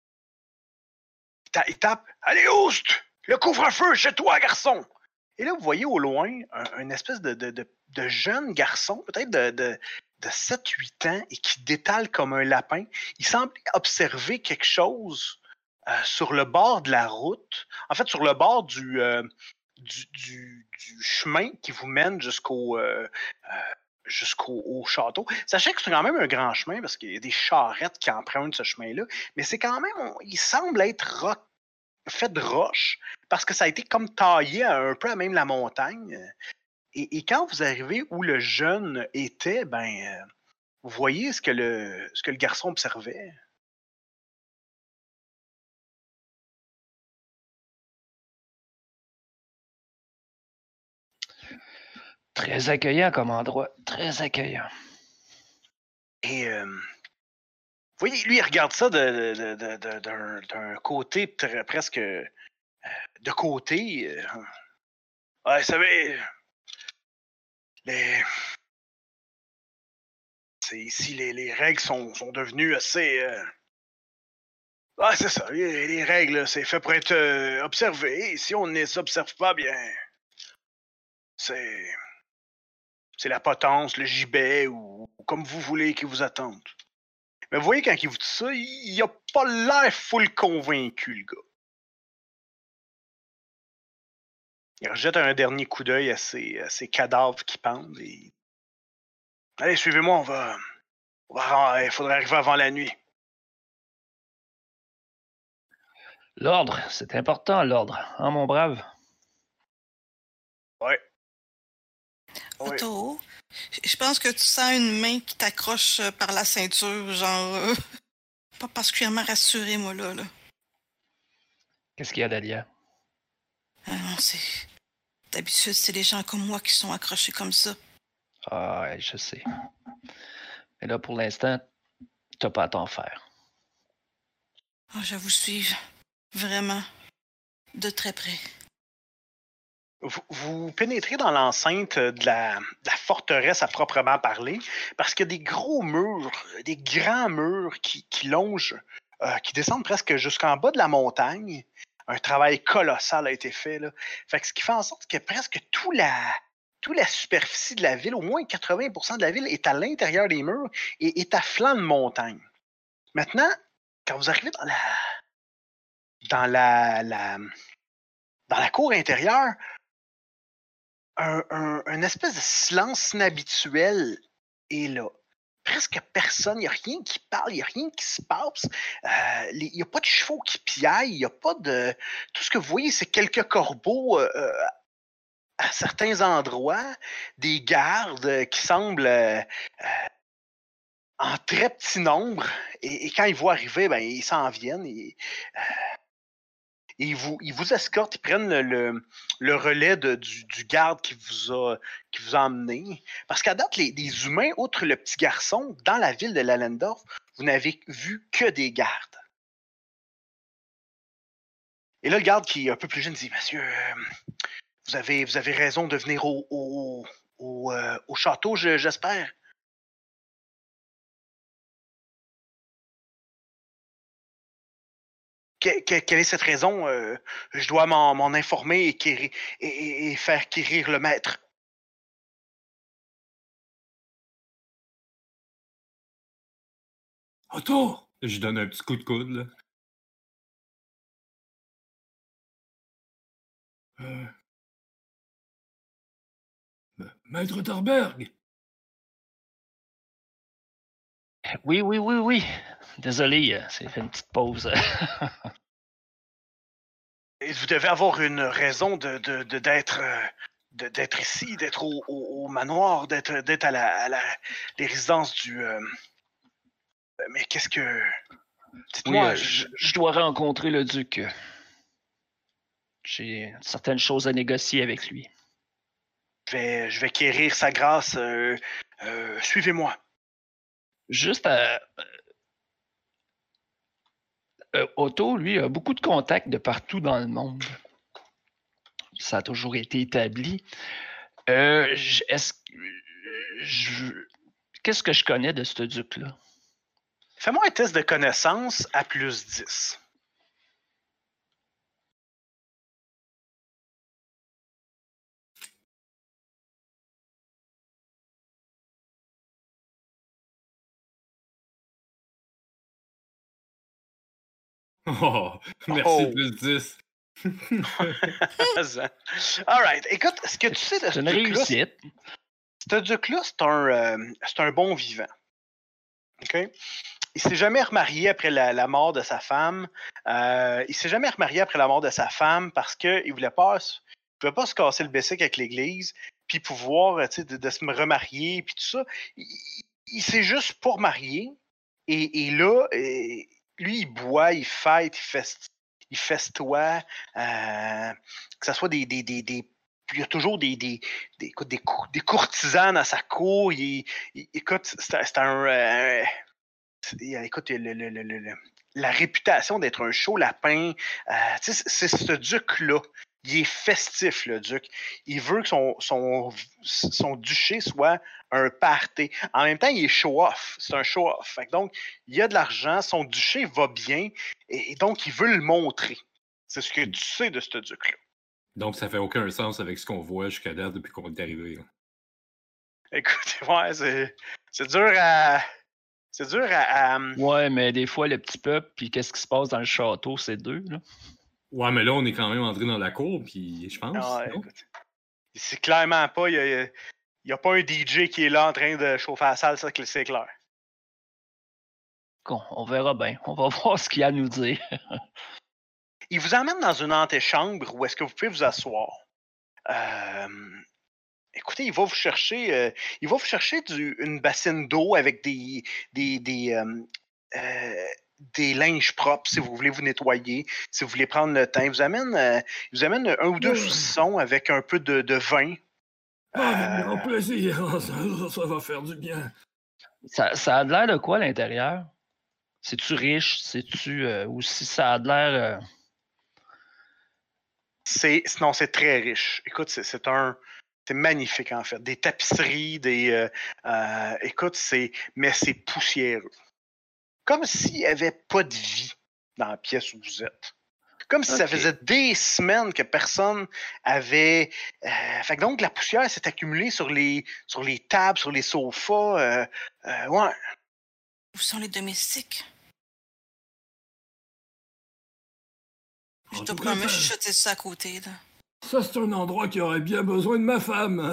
Il tape « Allez, oust! Le couvre-feu chez toi, garçon! » Et là, vous voyez au loin une espèce de jeune garçon, peut-être de 7-8 ans, et qui détale comme un lapin. Il semblait observer quelque chose sur le bord de la route, en fait, sur le bord du chemin qui vous mène jusqu'au château. Sachez que c'est quand même un grand chemin parce qu'il y a des charrettes qui empruntent ce chemin-là, mais c'est quand même, il semble être fait de roche parce que ça a été comme taillé un peu à même la montagne. Et quand vous arrivez où le jeune était, vous voyez ce que le garçon observait. Très accueillant comme endroit. Très accueillant. Et vous voyez, lui, il regarde ça d'un côté presque de côté. Ouais, vous savez, ici, les règles sont devenues assez... c'est ça. Les règles, c'est fait pour être observé. Et si on ne les observe pas, bien... C'est la potence, le gibet, ou comme vous voulez qui vous attendent. Mais vous voyez, quand il vous dit ça, il a pas l'air full convaincu, le gars. Il rejette un dernier coup d'œil à ces cadavres qui pendent et... Allez, suivez-moi, il faudrait arriver avant la nuit. L'ordre, c'est important, l'ordre. Hein, mon brave? Ouais. Otto, je pense que tu sens une main qui t'accroche par la ceinture, genre... pas particulièrement rassuré, moi, là. Qu'est-ce qu'il y a, Dahlia? Non, c'est... D'habitude, c'est les gens comme moi qui sont accrochés comme ça. Ah, ouais, je sais. Mais là, pour l'instant, t'as pas à t'en faire. Je vous suivre. Vraiment. De très près. Vous pénétrez dans l'enceinte de la forteresse à proprement parler, parce qu'il y a des gros murs, des grands murs qui longent, qui descendent presque jusqu'en bas de la montagne. un travail colossal a été fait. Là. Fait que ce qui fait en sorte que presque toute la superficie de la ville, au moins 80% de la ville, est à l'intérieur des murs et est à flanc de montagne. Maintenant, quand vous arrivez dans la cour intérieure, un espèce de silence inhabituel est là. Presque personne, il n'y a rien qui parle, il n'y a rien qui se passe. Il n'y a pas de chevaux qui piaillent, il n'y a pas de... Tout ce que vous voyez, c'est quelques corbeaux à certains endroits, des gardes qui semblent en très petit nombre. Et quand ils voient arriver, ben, ils s'en viennent. Et ils vous escortent, ils prennent le relais du garde qui vous a emmené. Parce qu'à date, les humains, outre le petit garçon, dans la ville de Lallendorf, vous n'avez vu que des gardes. Et là, le garde qui est un peu plus jeune dit, monsieur, vous avez raison de venir au château, j'espère. Quelle est cette raison? Je dois m'en informer et faire quérir le maître. Otto! Je donne un petit coup de coude, là. Maître Tarberg! Oui. Désolé, c'est fait une petite pause. Et vous devez avoir une raison d'être ici, d'être au manoir, d'être à les résidences du... mais qu'est-ce que... Dites-moi... Oui, je dois rencontrer le duc. J'ai certaines choses à négocier avec lui. Je vais quérir sa grâce. Suivez-moi. Juste Otto, lui, a beaucoup de contacts de partout dans le monde. Ça a toujours été établi. Qu'est-ce que je connais de ce duc-là? Fais-moi un test de connaissance à plus 10. Oh, merci, plus 10. All right. Écoute, ce que tu sais de ce une réussite. Ce duc-là, c'est un bon vivant. OK? Il s'est jamais remarié après la mort de sa femme. Il s'est jamais remarié après la mort de sa femme parce qu'il ne voulait pas se casser le bessic avec l'Église, puis pouvoir de se remarier, puis tout ça. Il s'est juste pas remarié. Et là, lui, il boit, il fête, il festoie. Que ce soit il y a toujours des courtisanes à sa cour. Écoute, c'est un... écoute, la réputation d'être un chaud lapin, c'est ce duc-là. Il est festif, le duc. Il veut que son duché soit un party. En même temps, il est show-off. C'est un show-off. Donc, il y a de l'argent, son duché va bien, et donc, il veut le montrer. C'est ce que tu sais de ce duc-là. Donc, ça fait aucun sens avec ce qu'on voit jusqu'à date depuis qu'on est arrivé. Là. Écoute, ouais, c'est dur à... C'est dur à... Ouais, mais des fois, le petit peuple, puis qu'est-ce qui se passe dans le château, c'est deux, là. Ouais, mais là, on est quand même entré dans la cour, puis je pense. Ouais, écoute, c'est clairement pas... Il n'y a pas un DJ qui est là en train de chauffer la salle, ça, c'est clair. Bon, on verra bien. On va voir ce qu'il y a à nous dire. Il vous emmène dans une antichambre où est-ce que vous pouvez vous asseoir. Écoutez, il va vous chercher une bassine d'eau avec des linges propres si vous voulez vous nettoyer, si vous voulez prendre le temps. Il vous amène un ou deux saucissons avec un peu de vin. Avec grand plaisir, ça va faire du bien. Ça a l'air de quoi à l'intérieur? C'est-tu riche? C'est-tu ou si ça a l'air... Non, c'est très riche. Écoute, c'est magnifique, en fait. Des tapisseries, écoute, mais c'est poussiéreux. Comme s'il n'y avait pas de vie dans la pièce où vous êtes. Comme si ça Ok. faisait des semaines que personne avait... fait que donc, la poussière s'est accumulée sur les tables, sur les sofas. Ouais. Où sont les domestiques? Je En dois tout cas, probablement ça, chuchoter ça à côté, là. ça, c'est un endroit qui aurait bien besoin de ma femme.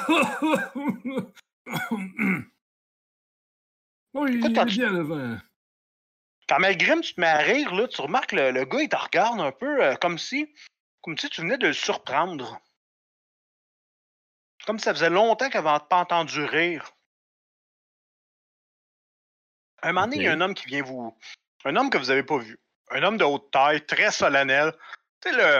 Oui, Écoute, il est bien le vin. Quand Melgrim, tu te mets à rire, là, tu remarques le gars, il te regarde un peu comme si tu venais de le surprendre. Comme si ça faisait longtemps qu'il n'avait pas entendu rire. Un moment donné, il y a un homme qui vient vous... Un homme que vous n'avez pas vu. Un homme de haute taille, très solennel. Tu sais,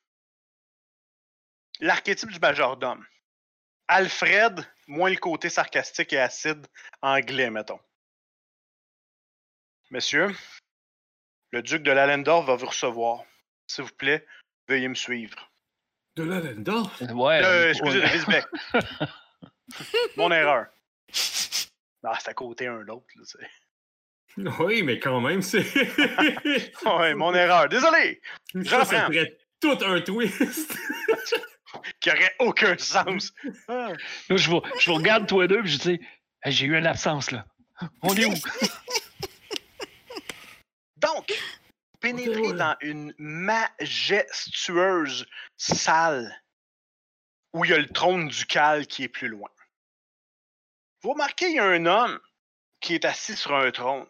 l'archétype du majordome. Alfred, moins le côté sarcastique et acide anglais, mettons. Monsieur, le duc de Lallendorf va vous recevoir. S'il vous plaît, veuillez me suivre. De Lallendorf? Ouais. Excusez, de Visbeck. Mon erreur. Ah, c'est à côté un l'autre. Là, c'est... Oui, mais quand même, c'est. Ouais, mon erreur. Désolé! Ça reprends. serait tout un twist. Qui aurait aucun sens. Ah. Là, je vous regarde tous les deux, puis je dis, hey, j'ai eu une absence, là. On est où? Donc, pénétrez Ok, ouais. dans une majestueuse salle où il y a le trône ducal qui est plus loin. Vous remarquez, il y a un homme qui est assis sur un trône.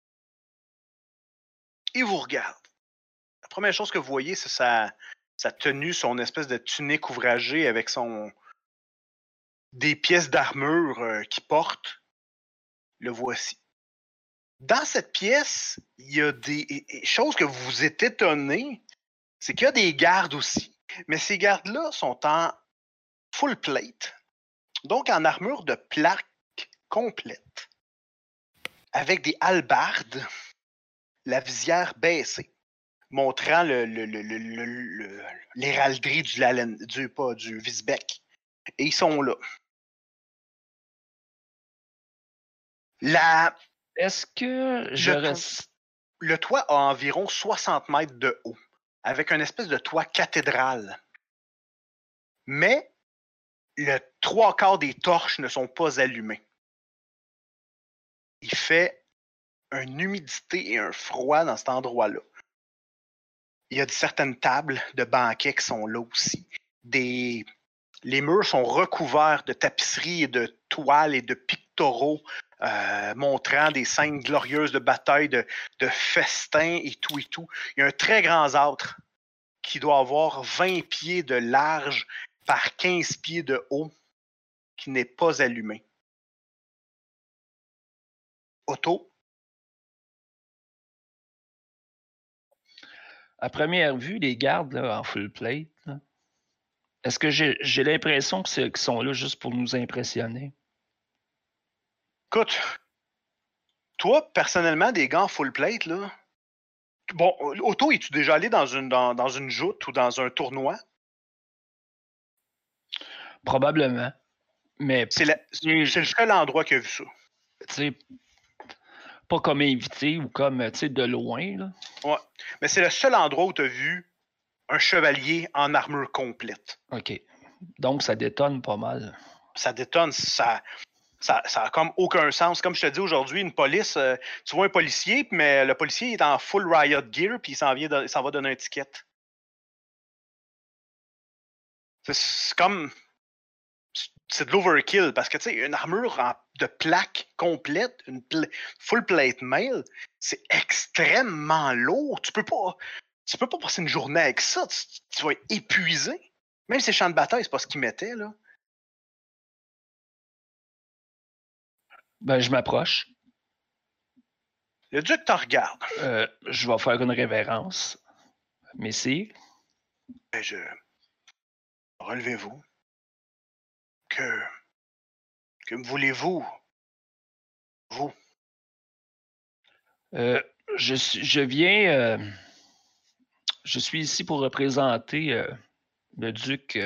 Il vous regarde. La première chose que vous voyez, c'est sa tenue, son espèce de tunique ouvragée avec des pièces d'armure qu'il porte. Le voici. Dans cette pièce, il y a des choses que vous vous êtes étonné, c'est qu'il y a des gardes aussi. Mais ces gardes-là sont en full plate, donc en armure de plaque complète, avec des hallebardes, la visière baissée, montrant l'héralderie du Visbeck. Et ils sont là. Est-ce que je reste... Le toit a environ 60 mètres de haut, avec une espèce de toit cathédral. Mais le 3/4 des torches ne sont pas allumées. Il fait une humidité et un froid dans cet endroit-là. Il y a certaines tables de banquets qui sont là aussi. Les murs sont recouverts de tapisseries et de toiles et de pictoraux montrant des scènes glorieuses de bataille, de festins et tout et tout. Il y a un très grand âtre qui doit avoir 20 pieds de large par 15 pieds de haut qui n'est pas allumé. Otto? À première vue, les gardes là, en full plate, là, est-ce que j'ai l'impression qu'ils sont là juste pour nous impressionner? Écoute, toi, personnellement, des gants full plate, là. Bon, Otto, es-tu déjà allé dans une joute ou dans un tournoi? Probablement. Mais, C'est le seul endroit qui a vu ça. tu sais, pas comme invité ou comme, tu sais, de loin, là. Ouais. Mais c'est le seul endroit où tu as vu un chevalier en armure complète. OK. Donc, ça détonne pas mal. Ça détonne, ça a comme aucun sens. Comme je te dis aujourd'hui, une police, tu vois un policier, mais le policier est en full riot gear, puis il s'en va donner un ticket. C'est comme... C'est de l'overkill, parce que, tu sais, une armure de plaque complète, full plate mail, c'est extrêmement lourd. Tu peux pas passer une journée avec ça. Tu vas être épuisé. Même ces champs de bataille, c'est pas ce qu'ils mettaient, là. Ben, je m'approche. Le duc te regarde. Je vais faire une révérence. Messire. Ben, relevez-vous. Que voulez-vous, vous? Je viens... je suis ici pour représenter le duc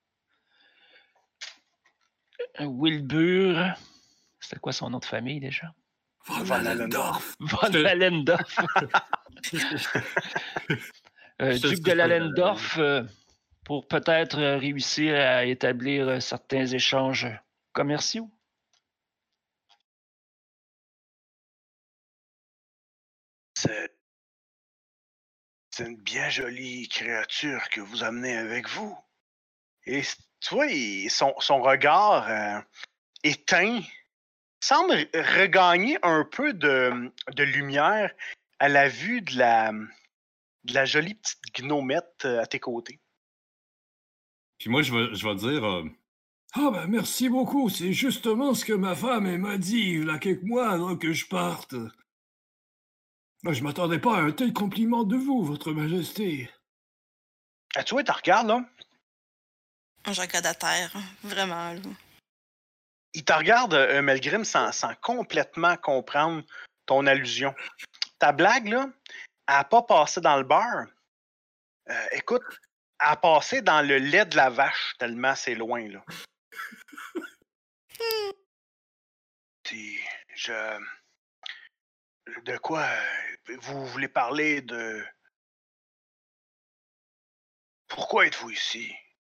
Wilbur. C'était quoi son nom de famille déjà? Von Lallendorf. Von Lallendorf. Duc de Lallendorf, pour peut-être réussir à établir certains échanges commerciaux. C'est une bien jolie créature que vous amenez avec vous. Et tu vois, son regard éteint semble regagner un peu de lumière à la vue de la jolie petite gnomette à tes côtés. Puis moi, je vais dire... Ah ben merci beaucoup, c'est justement ce que ma femme elle m'a dit il y a quelques mois avant que je parte. Ben, je m'attendais pas à un tel compliment de vous, votre majesté. Ah, tu vois, tu regardes, là. Je regarde à terre, vraiment. Là. Il te regarde, Melgrim, sans complètement comprendre ton allusion. Ta blague, là, elle n'a pas passé dans le beurre. Écoute, elle a passé dans le lait de la vache, tellement c'est loin, là. De quoi vous voulez parler de... Pourquoi êtes-vous ici?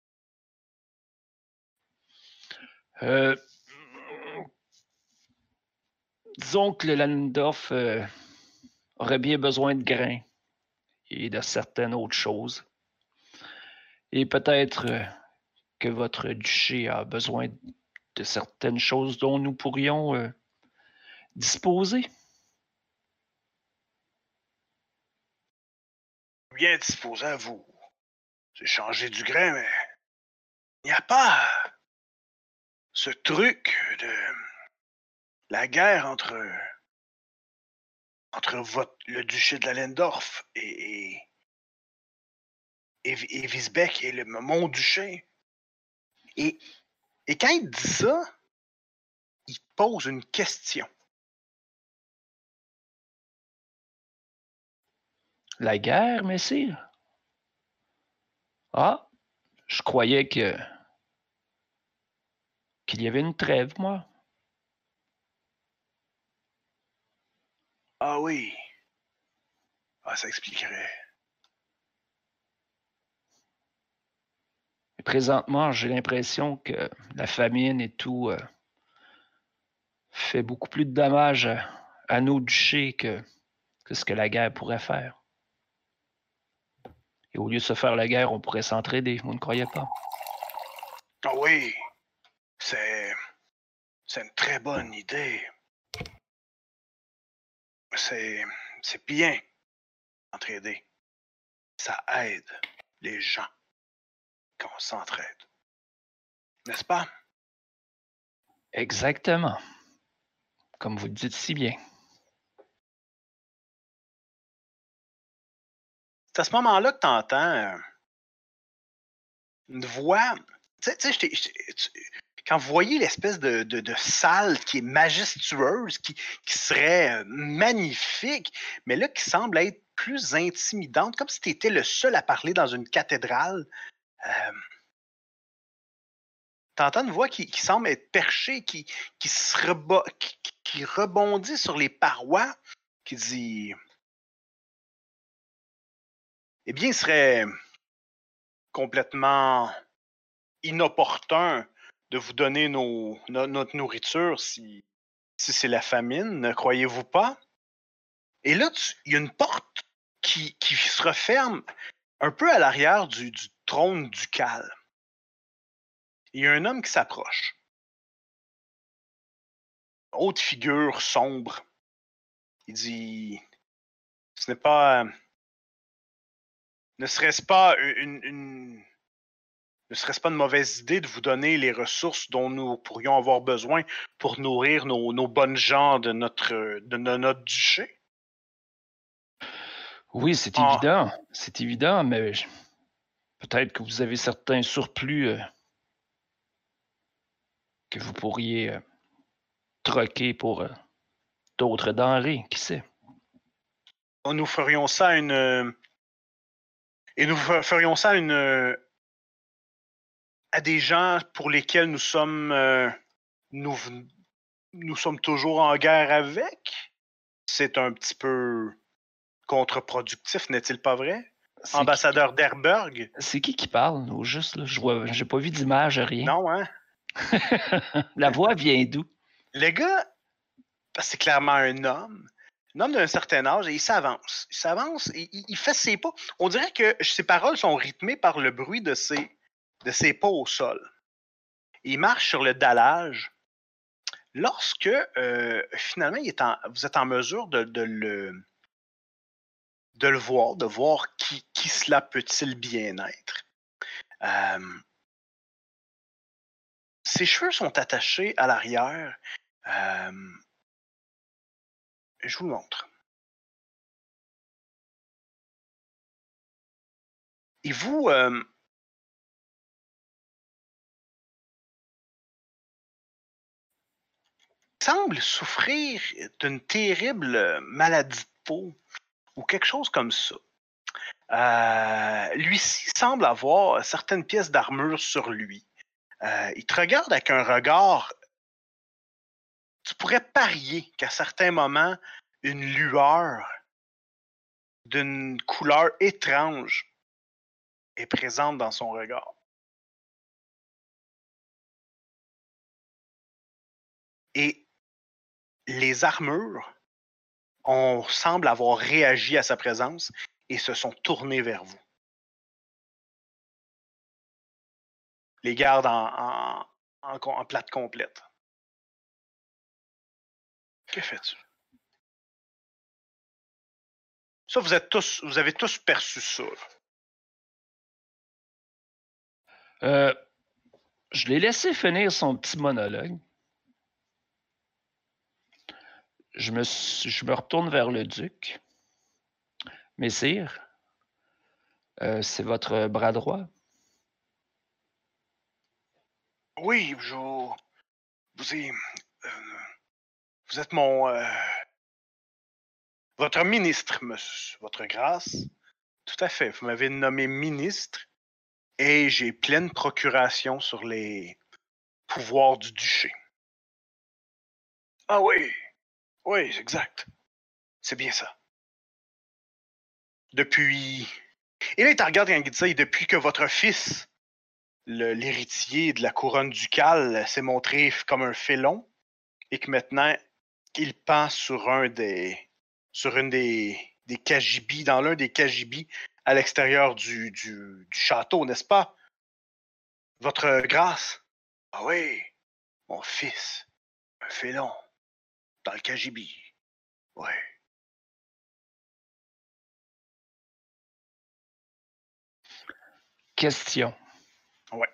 Disons que le Lallendorf aurait bien besoin de grains et de certaines autres choses. Et peut-être que votre duché a besoin de certaines choses dont nous pourrions disposer. Bien disposé à vous. J'ai changé du grain, mais il n'y a pas ce truc de la guerre entre le duché de Lallendorf et Visbeck et mon duché. Et quand il dit ça, il pose une question. La guerre, messire? Ah, je croyais qu'il y avait une trêve, moi. Ah oui. Ah, ça expliquerait. Et présentement, j'ai l'impression que la famine et tout fait beaucoup plus de dommages à nos duchés que ce que la guerre pourrait faire. Et au lieu de se faire la guerre, on pourrait s'entraider, vous ne croyez pas? Ah oui, c'est une très bonne idée. C'est bien d'entraider. Ça aide les gens quand on s'entraide. N'est-ce pas? Exactement. Comme vous le dites si bien. C'est à ce moment-là que tu entends une voix. Tu sais, quand vous voyez l'espèce de salle qui est majestueuse, qui serait magnifique, mais là, qui semble être plus intimidante, comme si tu étais le seul à parler dans une cathédrale. Tu entends une voix qui semble être perchée, qui rebondit sur les parois, qui dit... Eh bien, il serait complètement inopportun de vous donner notre nourriture si c'est la famine, ne croyez-vous pas? Et là, il y a une porte qui se referme un peu à l'arrière du trône ducal. Il y a un homme qui s'approche. Haute figure sombre. Il dit... Ce n'est pas... Ne serait-ce pas ne serait-ce pas une mauvaise idée de vous donner les ressources dont nous pourrions avoir besoin pour nourrir nos bonnes gens de notre duché? Oui, c'est évident. C'est évident, mais peut-être que vous avez certains surplus que vous pourriez troquer pour d'autres denrées, qui sait? Nous ferions ça à des gens pour lesquels nous sommes toujours en guerre avec. C'est un petit peu contre-productif, n'est-il pas vrai? C'est ambassadeur d'Herberg. C'est qui parle, au juste? Là? J'ai pas vu d'image, rien. Non, hein? La voix vient d'où? Le gars, c'est clairement un homme d'un certain âge, et il s'avance. Il s'avance, il fait ses pas. On dirait que ses paroles sont rythmées par le bruit de ses pas au sol. Il marche sur le dallage. Lorsque, finalement, vous êtes en mesure de le voir, de voir qui cela peut-il bien être. Ses cheveux sont attachés à l'arrière. Je vous le montre. Et vous... semble souffrir d'une terrible maladie de peau ou quelque chose comme ça. Lui-ci semble avoir certaines pièces d'armure sur lui. Il te regarde avec un regard... Tu pourrais parier qu'à certains moments, une lueur d'une couleur étrange est présente dans son regard. Et les armures semble avoir réagi à sa présence et se sont tournées vers vous. Les gardes en plate complète. Que fais-tu? Ça, vous avez tous perçu ça. Je l'ai laissé finir son petit monologue. Je me retourne vers le duc. Messire, c'est votre bras droit. Oui, vous êtes votre ministre, monsieur, votre grâce. Tout à fait, vous m'avez nommé ministre et j'ai pleine procuration sur les pouvoirs du duché. Ah oui, exact. C'est bien ça. Depuis... Et là, il te regarde quand il dit ça, et depuis que votre fils, l'héritier de la couronne ducale, s'est montré comme un félon, et que maintenant, il pend sur une des KGB, dans l'un des KGB à l'extérieur du château, n'est-ce pas? Votre grâce? Ah oui, mon fils, un félon, dans le KGB. Oui. Question. Ouais.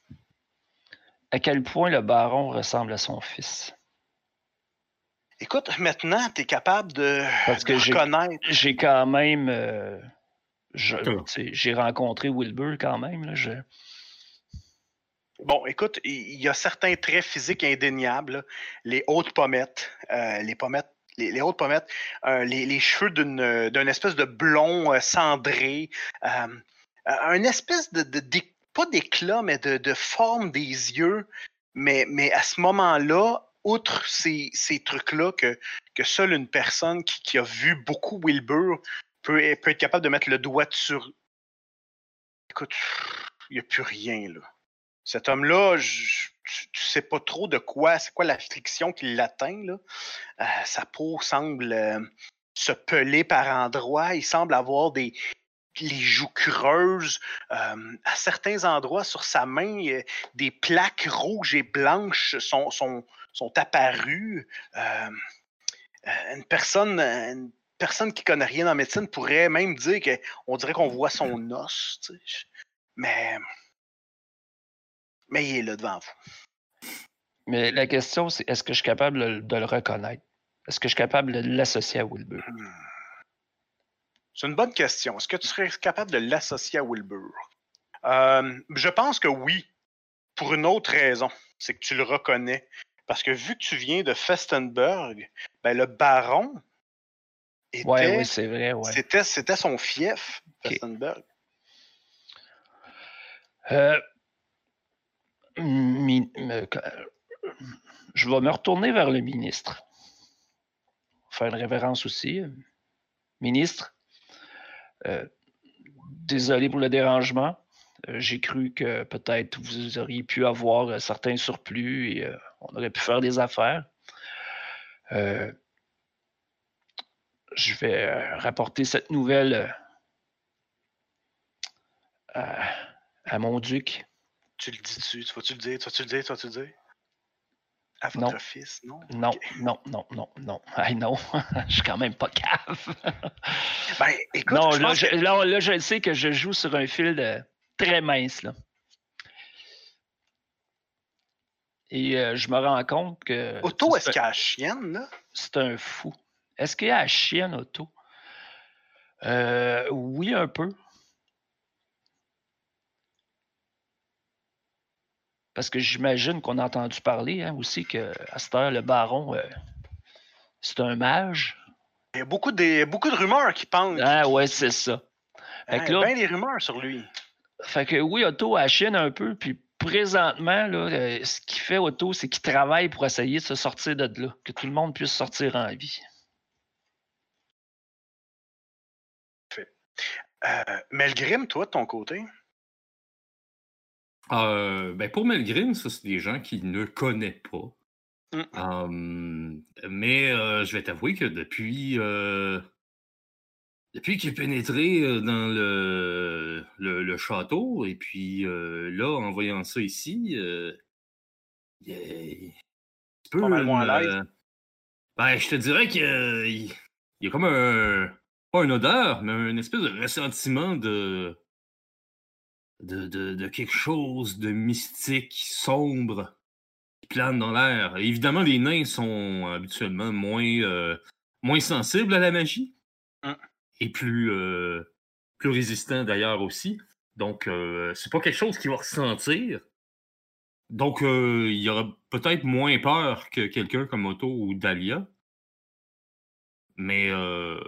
À quel point le baron ressemble à son fils? Écoute, maintenant, tu es capable de reconnaître. J'ai quand même... j'ai rencontré Wilbur quand même. Là, Bon, écoute, il y a certains traits physiques indéniables. Là. Les hautes pommettes, les hautes pommettes, les cheveux d'une espèce de blond cendré, un espèce pas d'éclat, mais de forme des yeux. Mais à ce moment-là, outre ces trucs-là que seule une personne qui a vu beaucoup Wilbur peut être capable de mettre le doigt sur... Écoute, il n'y a plus rien, là. Cet homme-là, tu sais pas trop c'est quoi l'affliction qui l'atteint, là. Sa peau semble se peler par endroits. Il semble avoir les joues creuses. À certains endroits sur sa main, des plaques rouges et blanches sont apparues. Une personne qui connaît rien en médecine pourrait même dire qu'on dirait qu'on voit son os. Tu sais. Mais il est là devant vous. Mais la question, c'est est-ce que je suis capable de le reconnaître? Est-ce que je suis capable de l'associer à Wilbur? C'est une bonne question. Est-ce que tu serais capable de l'associer à Wilbur? Je pense que oui, pour une autre raison. C'est que tu le reconnais. Parce que vu que tu viens de Festenberg, ben le baron était... Oui, c'est vrai. Ouais. C'était son fief, Festenberg. Je vais me retourner vers le ministre. Faire une révérence aussi. Ministre, Désolé pour le dérangement. J'ai cru que peut-être vous auriez pu avoir certains surplus et on aurait pu faire des affaires. Je vais rapporter cette nouvelle à mon duc. Tu le dis-tu? Tu vas-tu le dire? Tu vas-tu le dire? Tu vas-tu le dire? À Non. votre fils, non? Non, Ok. non. Hey, non, je suis quand même pas cave. Ben, écoute, Non, je pense que... là, je sais que je joue sur un fil très mince, là. Et je me rends compte que Otto, est-ce qu'il y a la chienne, là? c'est un fou. Est-ce qu'il y a la chienne, Otto? Oui, un peu. Parce que j'imagine qu'on a entendu parler aussi qu'à cette heure, le baron, c'est un mage. Il y a beaucoup de rumeurs qui pensent. Ah ouais, c'est ça. Fait que là, bien des rumeurs sur lui. Fait que oui, Otto a la chienne un peu, puis présentement, là, ce qu'il fait, Otto, c'est qu'il travaille pour essayer de se sortir de là, que tout le monde puisse sortir en vie. Melgrim, toi, de ton côté? Ben pour Melgrim, ça, c'est des gens qui ne connaissent pas. Mais je vais t'avouer que depuis qu'il est pénétré dans le château, et puis là, en voyant ça ici, il est un peu Pas mal moins à l'aise. ben, je te dirais qu'il y a comme pas une odeur, mais une espèce de ressentiment de quelque chose de mystique, sombre, qui plane dans l'air. Évidemment, les nains sont habituellement moins sensibles à la magie. Et plus résistant d'ailleurs aussi. Donc, c'est pas quelque chose qu'il va ressentir. Donc, il y aura peut-être moins peur que quelqu'un comme Otto ou Dahlia. Mais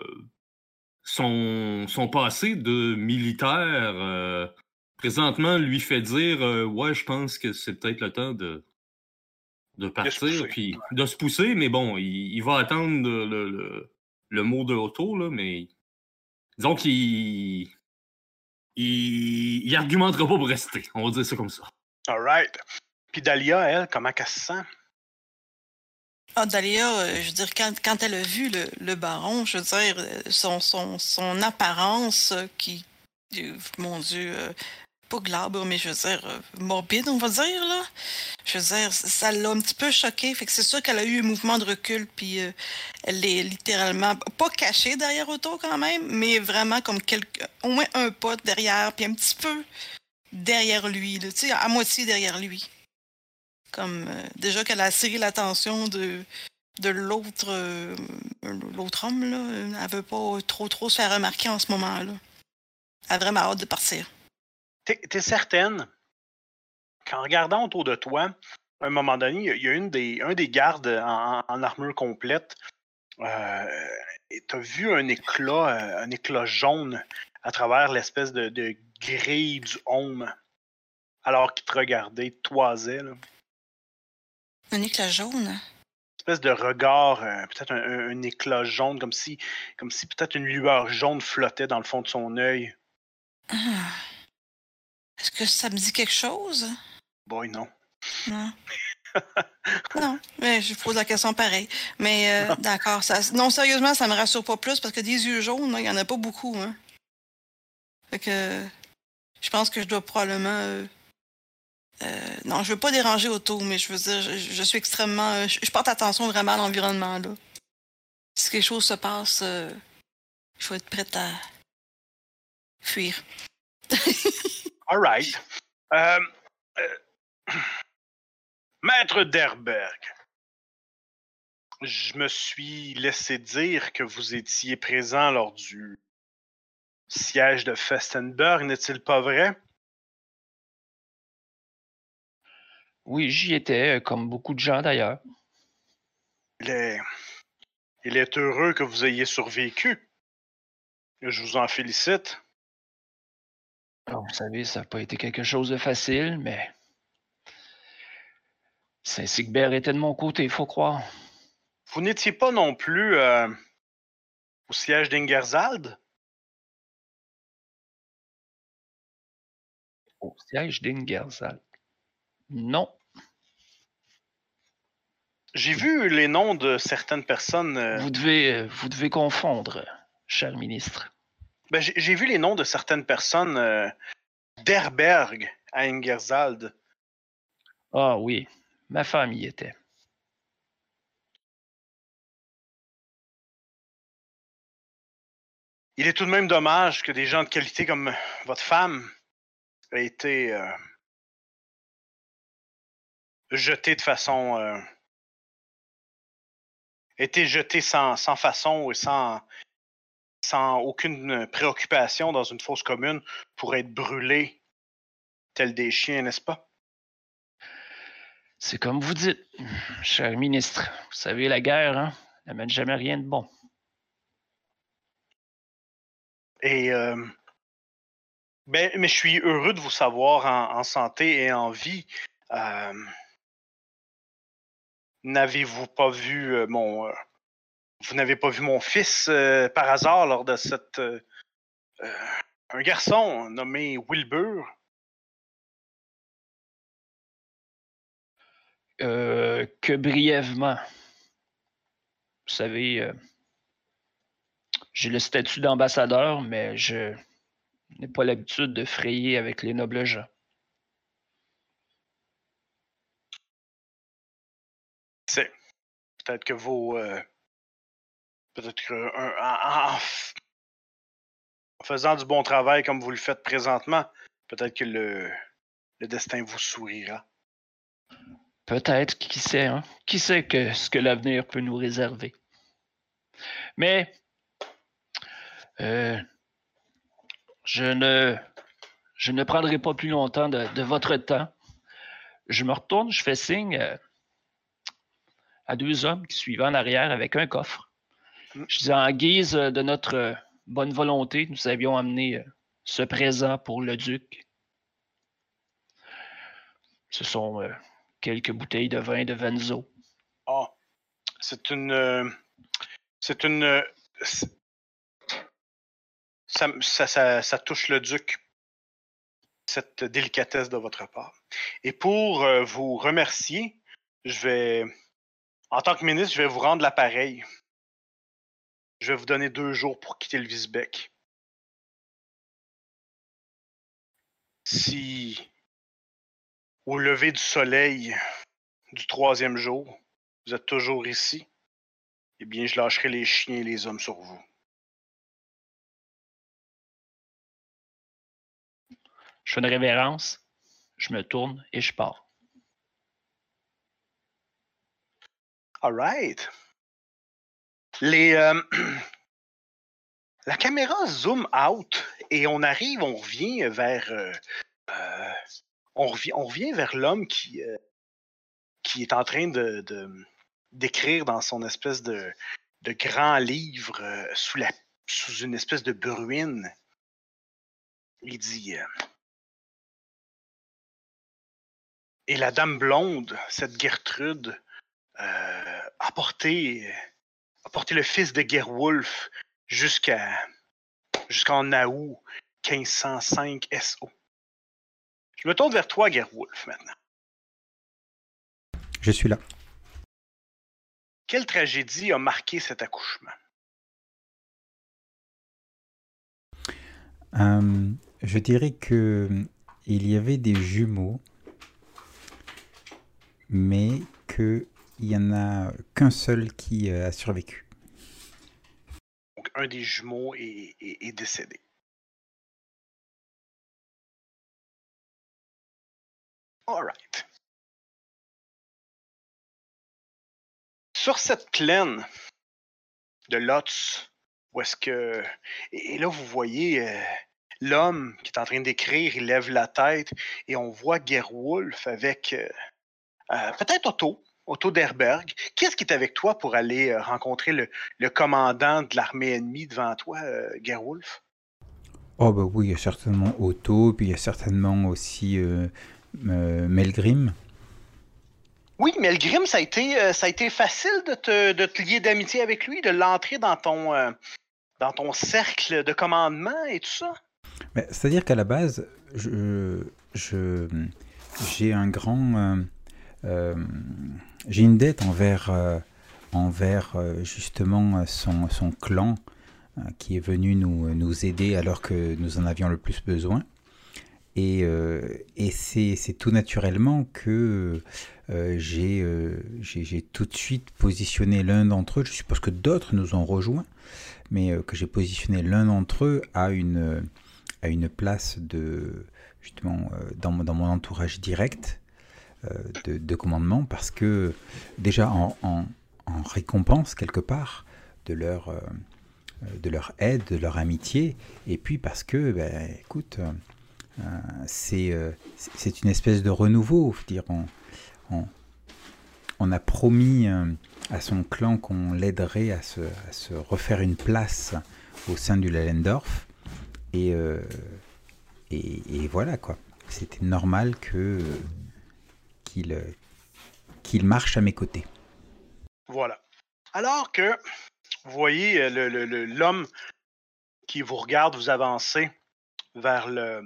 son passé de militaire, présentement, lui fait dire ouais, je pense que c'est peut-être le temps de partir, puis de se pousser. Mais bon, il va attendre le mot de Otto, là, mais disons qu'il argumentera pas pour rester. On va dire ça comme ça. All right. Puis Dahlia, elle, comment qu'elle se sent? Ah, Dahlia, je veux dire, quand elle a vu le baron, je veux dire, son apparence qui, mon Dieu, pas glabre, mais je veux dire, morbide, on va dire, là. Je veux dire, ça l'a un petit peu choquée. Fait que c'est sûr qu'elle a eu un mouvement de recul, puis elle est littéralement, pas cachée derrière Otto quand même, mais vraiment comme au moins un pas derrière, puis un petit peu derrière lui, tu sais, à moitié derrière lui. Comme déjà qu'elle a attiré l'attention de l'autre homme, là. Elle veut pas trop se faire remarquer en ce moment-là. Elle a vraiment hâte de partir. T'es certaine qu'en regardant autour de toi, à un moment donné, il y a un des gardes en armure complète. Et t'as vu un éclat jaune à travers l'espèce de grille du home, alors qu'il te regardait, toisait, là. Un éclat jaune? Une espèce de regard, peut-être un éclat jaune, comme si peut-être une lueur jaune flottait dans le fond de son œil. Ah. Est-ce que ça me dit quelque chose? Boy, non. Non. Non, mais je pose la question pareil. Mais d'accord. Non, sérieusement, ça me rassure pas plus parce que des yeux jaunes, il y en a pas beaucoup. Hein. Fait que je pense que je dois probablement... non, je veux pas déranger Otto, mais je veux dire, je suis extrêmement... je porte attention vraiment à l'environnement, là. Si quelque chose se passe, je vais être prête à fuir. All right. Maître Derberg, je me suis laissé dire que vous étiez présent lors du siège de Festenberg, n'est-il pas vrai? Oui, j'y étais, comme beaucoup de gens d'ailleurs. Il est heureux que vous ayez survécu. Je vous en félicite. Alors, vous savez, ça n'a pas été quelque chose de facile, mais Saint-Sigbert était de mon côté, il faut croire. Vous n'étiez pas non plus au siège d'Ingerzald? Au siège d'Ingerzal. Non. J'ai vu les noms de certaines personnes. Vous devez confondre, cher ministre. Ben, j'ai vu les noms de certaines personnes d'Herberg à Ingerzald. Ah oui, ma femme y était. Il est tout de même dommage que des gens de qualité comme votre femme aient été jetés de façon... été jetés sans façon et sans aucune préoccupation dans une fosse commune pour être brûlés tels des chiens, n'est-ce pas? C'est comme vous dites, cher ministre. Vous savez, la guerre, hein, n'amène jamais rien de bon. Et mais je suis heureux de vous savoir en santé et en vie. N'avez-vous pas vu vous n'avez pas vu mon fils par hasard lors de cette un garçon nommé Wilbur? Que brièvement. Vous savez, j'ai le statut d'ambassadeur, mais je n'ai pas l'habitude de frayer avec les nobles gens. C'est peut-être que peut-être que en faisant du bon travail comme vous le faites présentement, peut-être que le destin vous sourira. Peut-être, qui sait, hein? Qui sait ce que l'avenir peut nous réserver. Mais je ne prendrai pas plus longtemps de votre temps. Je me retourne, je fais signe à deux hommes qui suivaient en arrière avec un coffre. Je dis, en guise de notre bonne volonté, nous avions amené ce présent pour le duc. Ce sont quelques bouteilles de vin de Venzo. Ah, ça touche le duc, cette délicatesse de votre part. Et pour vous remercier, en tant que ministre, je vais vous rendre l'appareil. Je vais vous donner 2 jours pour quitter le Visbeck. Si, au lever du soleil du 3e jour, vous êtes toujours ici, eh bien, je lâcherai les chiens et les hommes sur vous. Je fais une révérence, je me tourne et je pars. All right. La caméra zoom out et on revient vers on revient vers l'homme qui est en train d'écrire dans son espèce de grand livre sous une espèce de bruine. Il dit et la dame blonde, cette Gertrude, a porté le fils de Gerwulf jusqu'en août 1505 SO. Je me tourne vers toi, Gerwulf, maintenant. Je suis là. Quelle tragédie a marqué cet accouchement? Je dirais que il y avait des jumeaux, mais qu'il n'y en a qu'un seul qui a survécu. Donc, un des jumeaux est décédé. All right. Sur cette plaine de Lotz, où est-ce que... Et là, vous voyez l'homme qui est en train d'écrire, il lève la tête, et on voit Gerwulf avec peut-être Otto d'Herberg. Qui est-ce qui est avec toi pour aller rencontrer le commandant de l'armée ennemie devant toi, Gerwulf? Oh bah oui, il y a certainement Otto, puis il y a certainement aussi Melgrim. Oui, Melgrim, ça a été facile de te lier d'amitié avec lui, de l'entrer dans ton cercle de commandement et tout ça? C'est-à-dire qu'à la base, j'ai un grand, j'ai une dette envers justement son clan qui est venu nous aider alors que nous en avions le plus besoin. Et c'est tout naturellement que j'ai tout de suite positionné l'un d'entre eux. Je suppose que d'autres nous ont rejoints, mais que j'ai positionné l'un d'entre eux à une place justement dans mon entourage direct de commandement, parce que déjà en récompense quelque part de leur aide, de leur amitié, et puis parce que, écoute, c'est une espèce de renouveau. Je veux dire, on a promis à son clan qu'on l'aiderait à se refaire une place au sein du Lallendorf, et voilà quoi. C'était normal qu'il marche à mes côtés. Voilà. Alors que vous voyez l'homme qui vous regarde vous avancer vers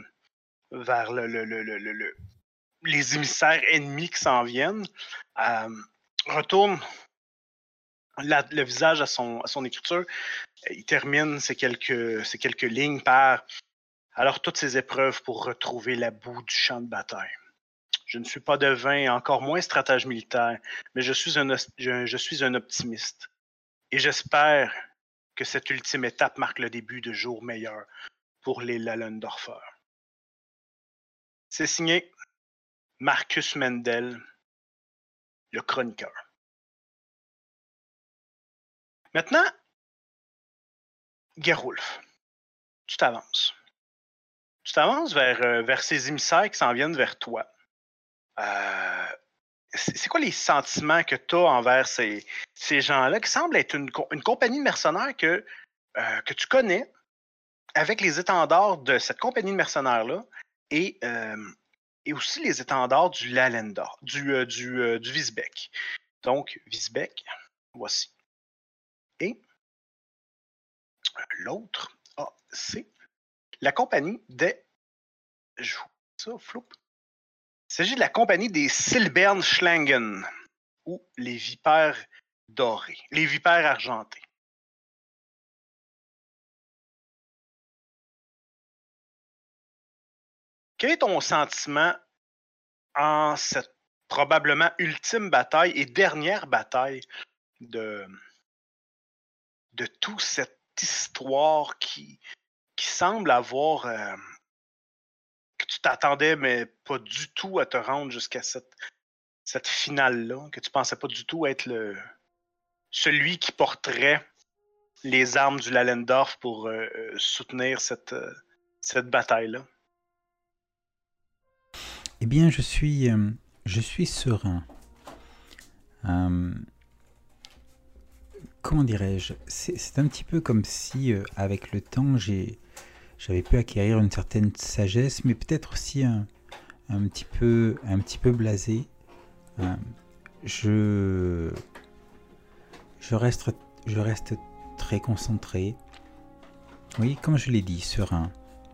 les émissaires ennemis qui s'en viennent, retourne le visage à son écriture. Il termine ces quelques lignes par « Alors toutes ces épreuves pour retrouver la boue du champ de bataille. Je ne suis pas devin, encore moins stratège militaire, mais je suis un optimiste. Et j'espère que cette ultime étape marque le début de jours meilleurs pour les Lallendorfers. » C'est signé Marcus Mendel, le chroniqueur. Maintenant, Gerulf, tu t'avances. Tu t'avances vers ces émissaires qui s'en viennent vers toi. C'est quoi les sentiments que tu as envers ces gens-là qui semblent être une compagnie de mercenaires que tu connais, avec les étendards de cette compagnie de mercenaires-là et aussi les étendards du Lallendorf, du Visbeck. Donc, Visbeck, voici. Et l'autre, c'est la compagnie des... Je vous ça, floup. Il s'agit de la compagnie des Silbernschlangen, ou les vipères dorées, les vipères argentées. Quel est ton sentiment en cette probablement ultime bataille et dernière bataille de toute cette histoire qui semble avoir... que tu t'attendais, mais pas du tout à te rendre jusqu'à cette finale-là, que tu pensais pas du tout être celui qui porterait les armes du Lallendorf pour soutenir cette bataille-là? Eh bien, je suis serein. Comment dirais-je ? C'est un petit peu comme si, avec le temps, j'avais pu acquérir une certaine sagesse, mais peut-être aussi un petit peu blasé. Je reste très concentré. Oui, comme je l'ai dit, serein.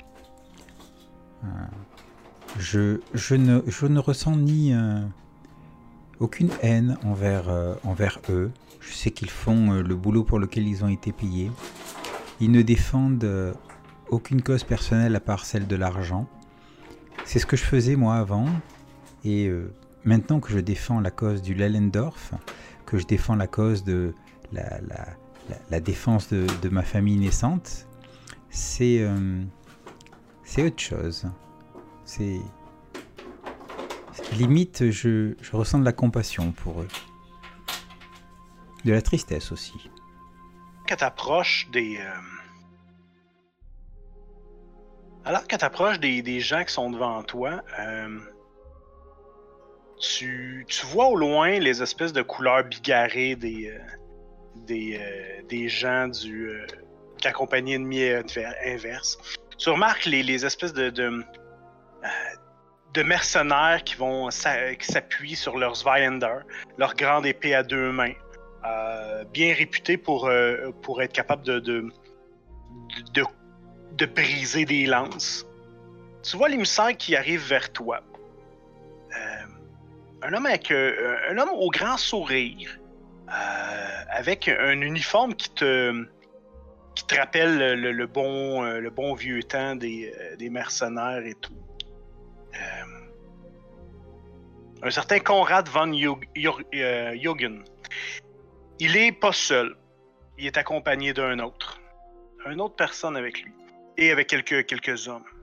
Je ne ressens ni aucune haine envers eux. Je sais qu'ils font le boulot pour lequel ils ont été payés. Ils ne défendent aucune cause personnelle à part celle de l'argent. C'est ce que je faisais moi avant. Et maintenant que je défends la cause du Lallendorf, que je défends la cause de la défense de ma famille naissante, c'est autre chose. C'est limite, je ressens de la compassion pour eux. De la tristesse aussi. Quand t'approches Alors que tu approches des gens qui sont devant toi, tu vois au loin les espèces de couleurs bigarrées des gens de la compagnie ennemie inverse. Tu remarques les espèces de mercenaires qui s'appuient sur leurs Zweihander, leur grande épée à deux mains, bien réputés pour être capables de briser des lances. Tu vois l'émissaire qui arrive vers toi. Un homme au grand sourire, avec un uniforme qui te rappelle le bon vieux temps des mercenaires et tout. Un certain Conrad von Jürgen. Il est pas seul. Il est accompagné d'une autre personne avec lui. Et avec quelques hommes.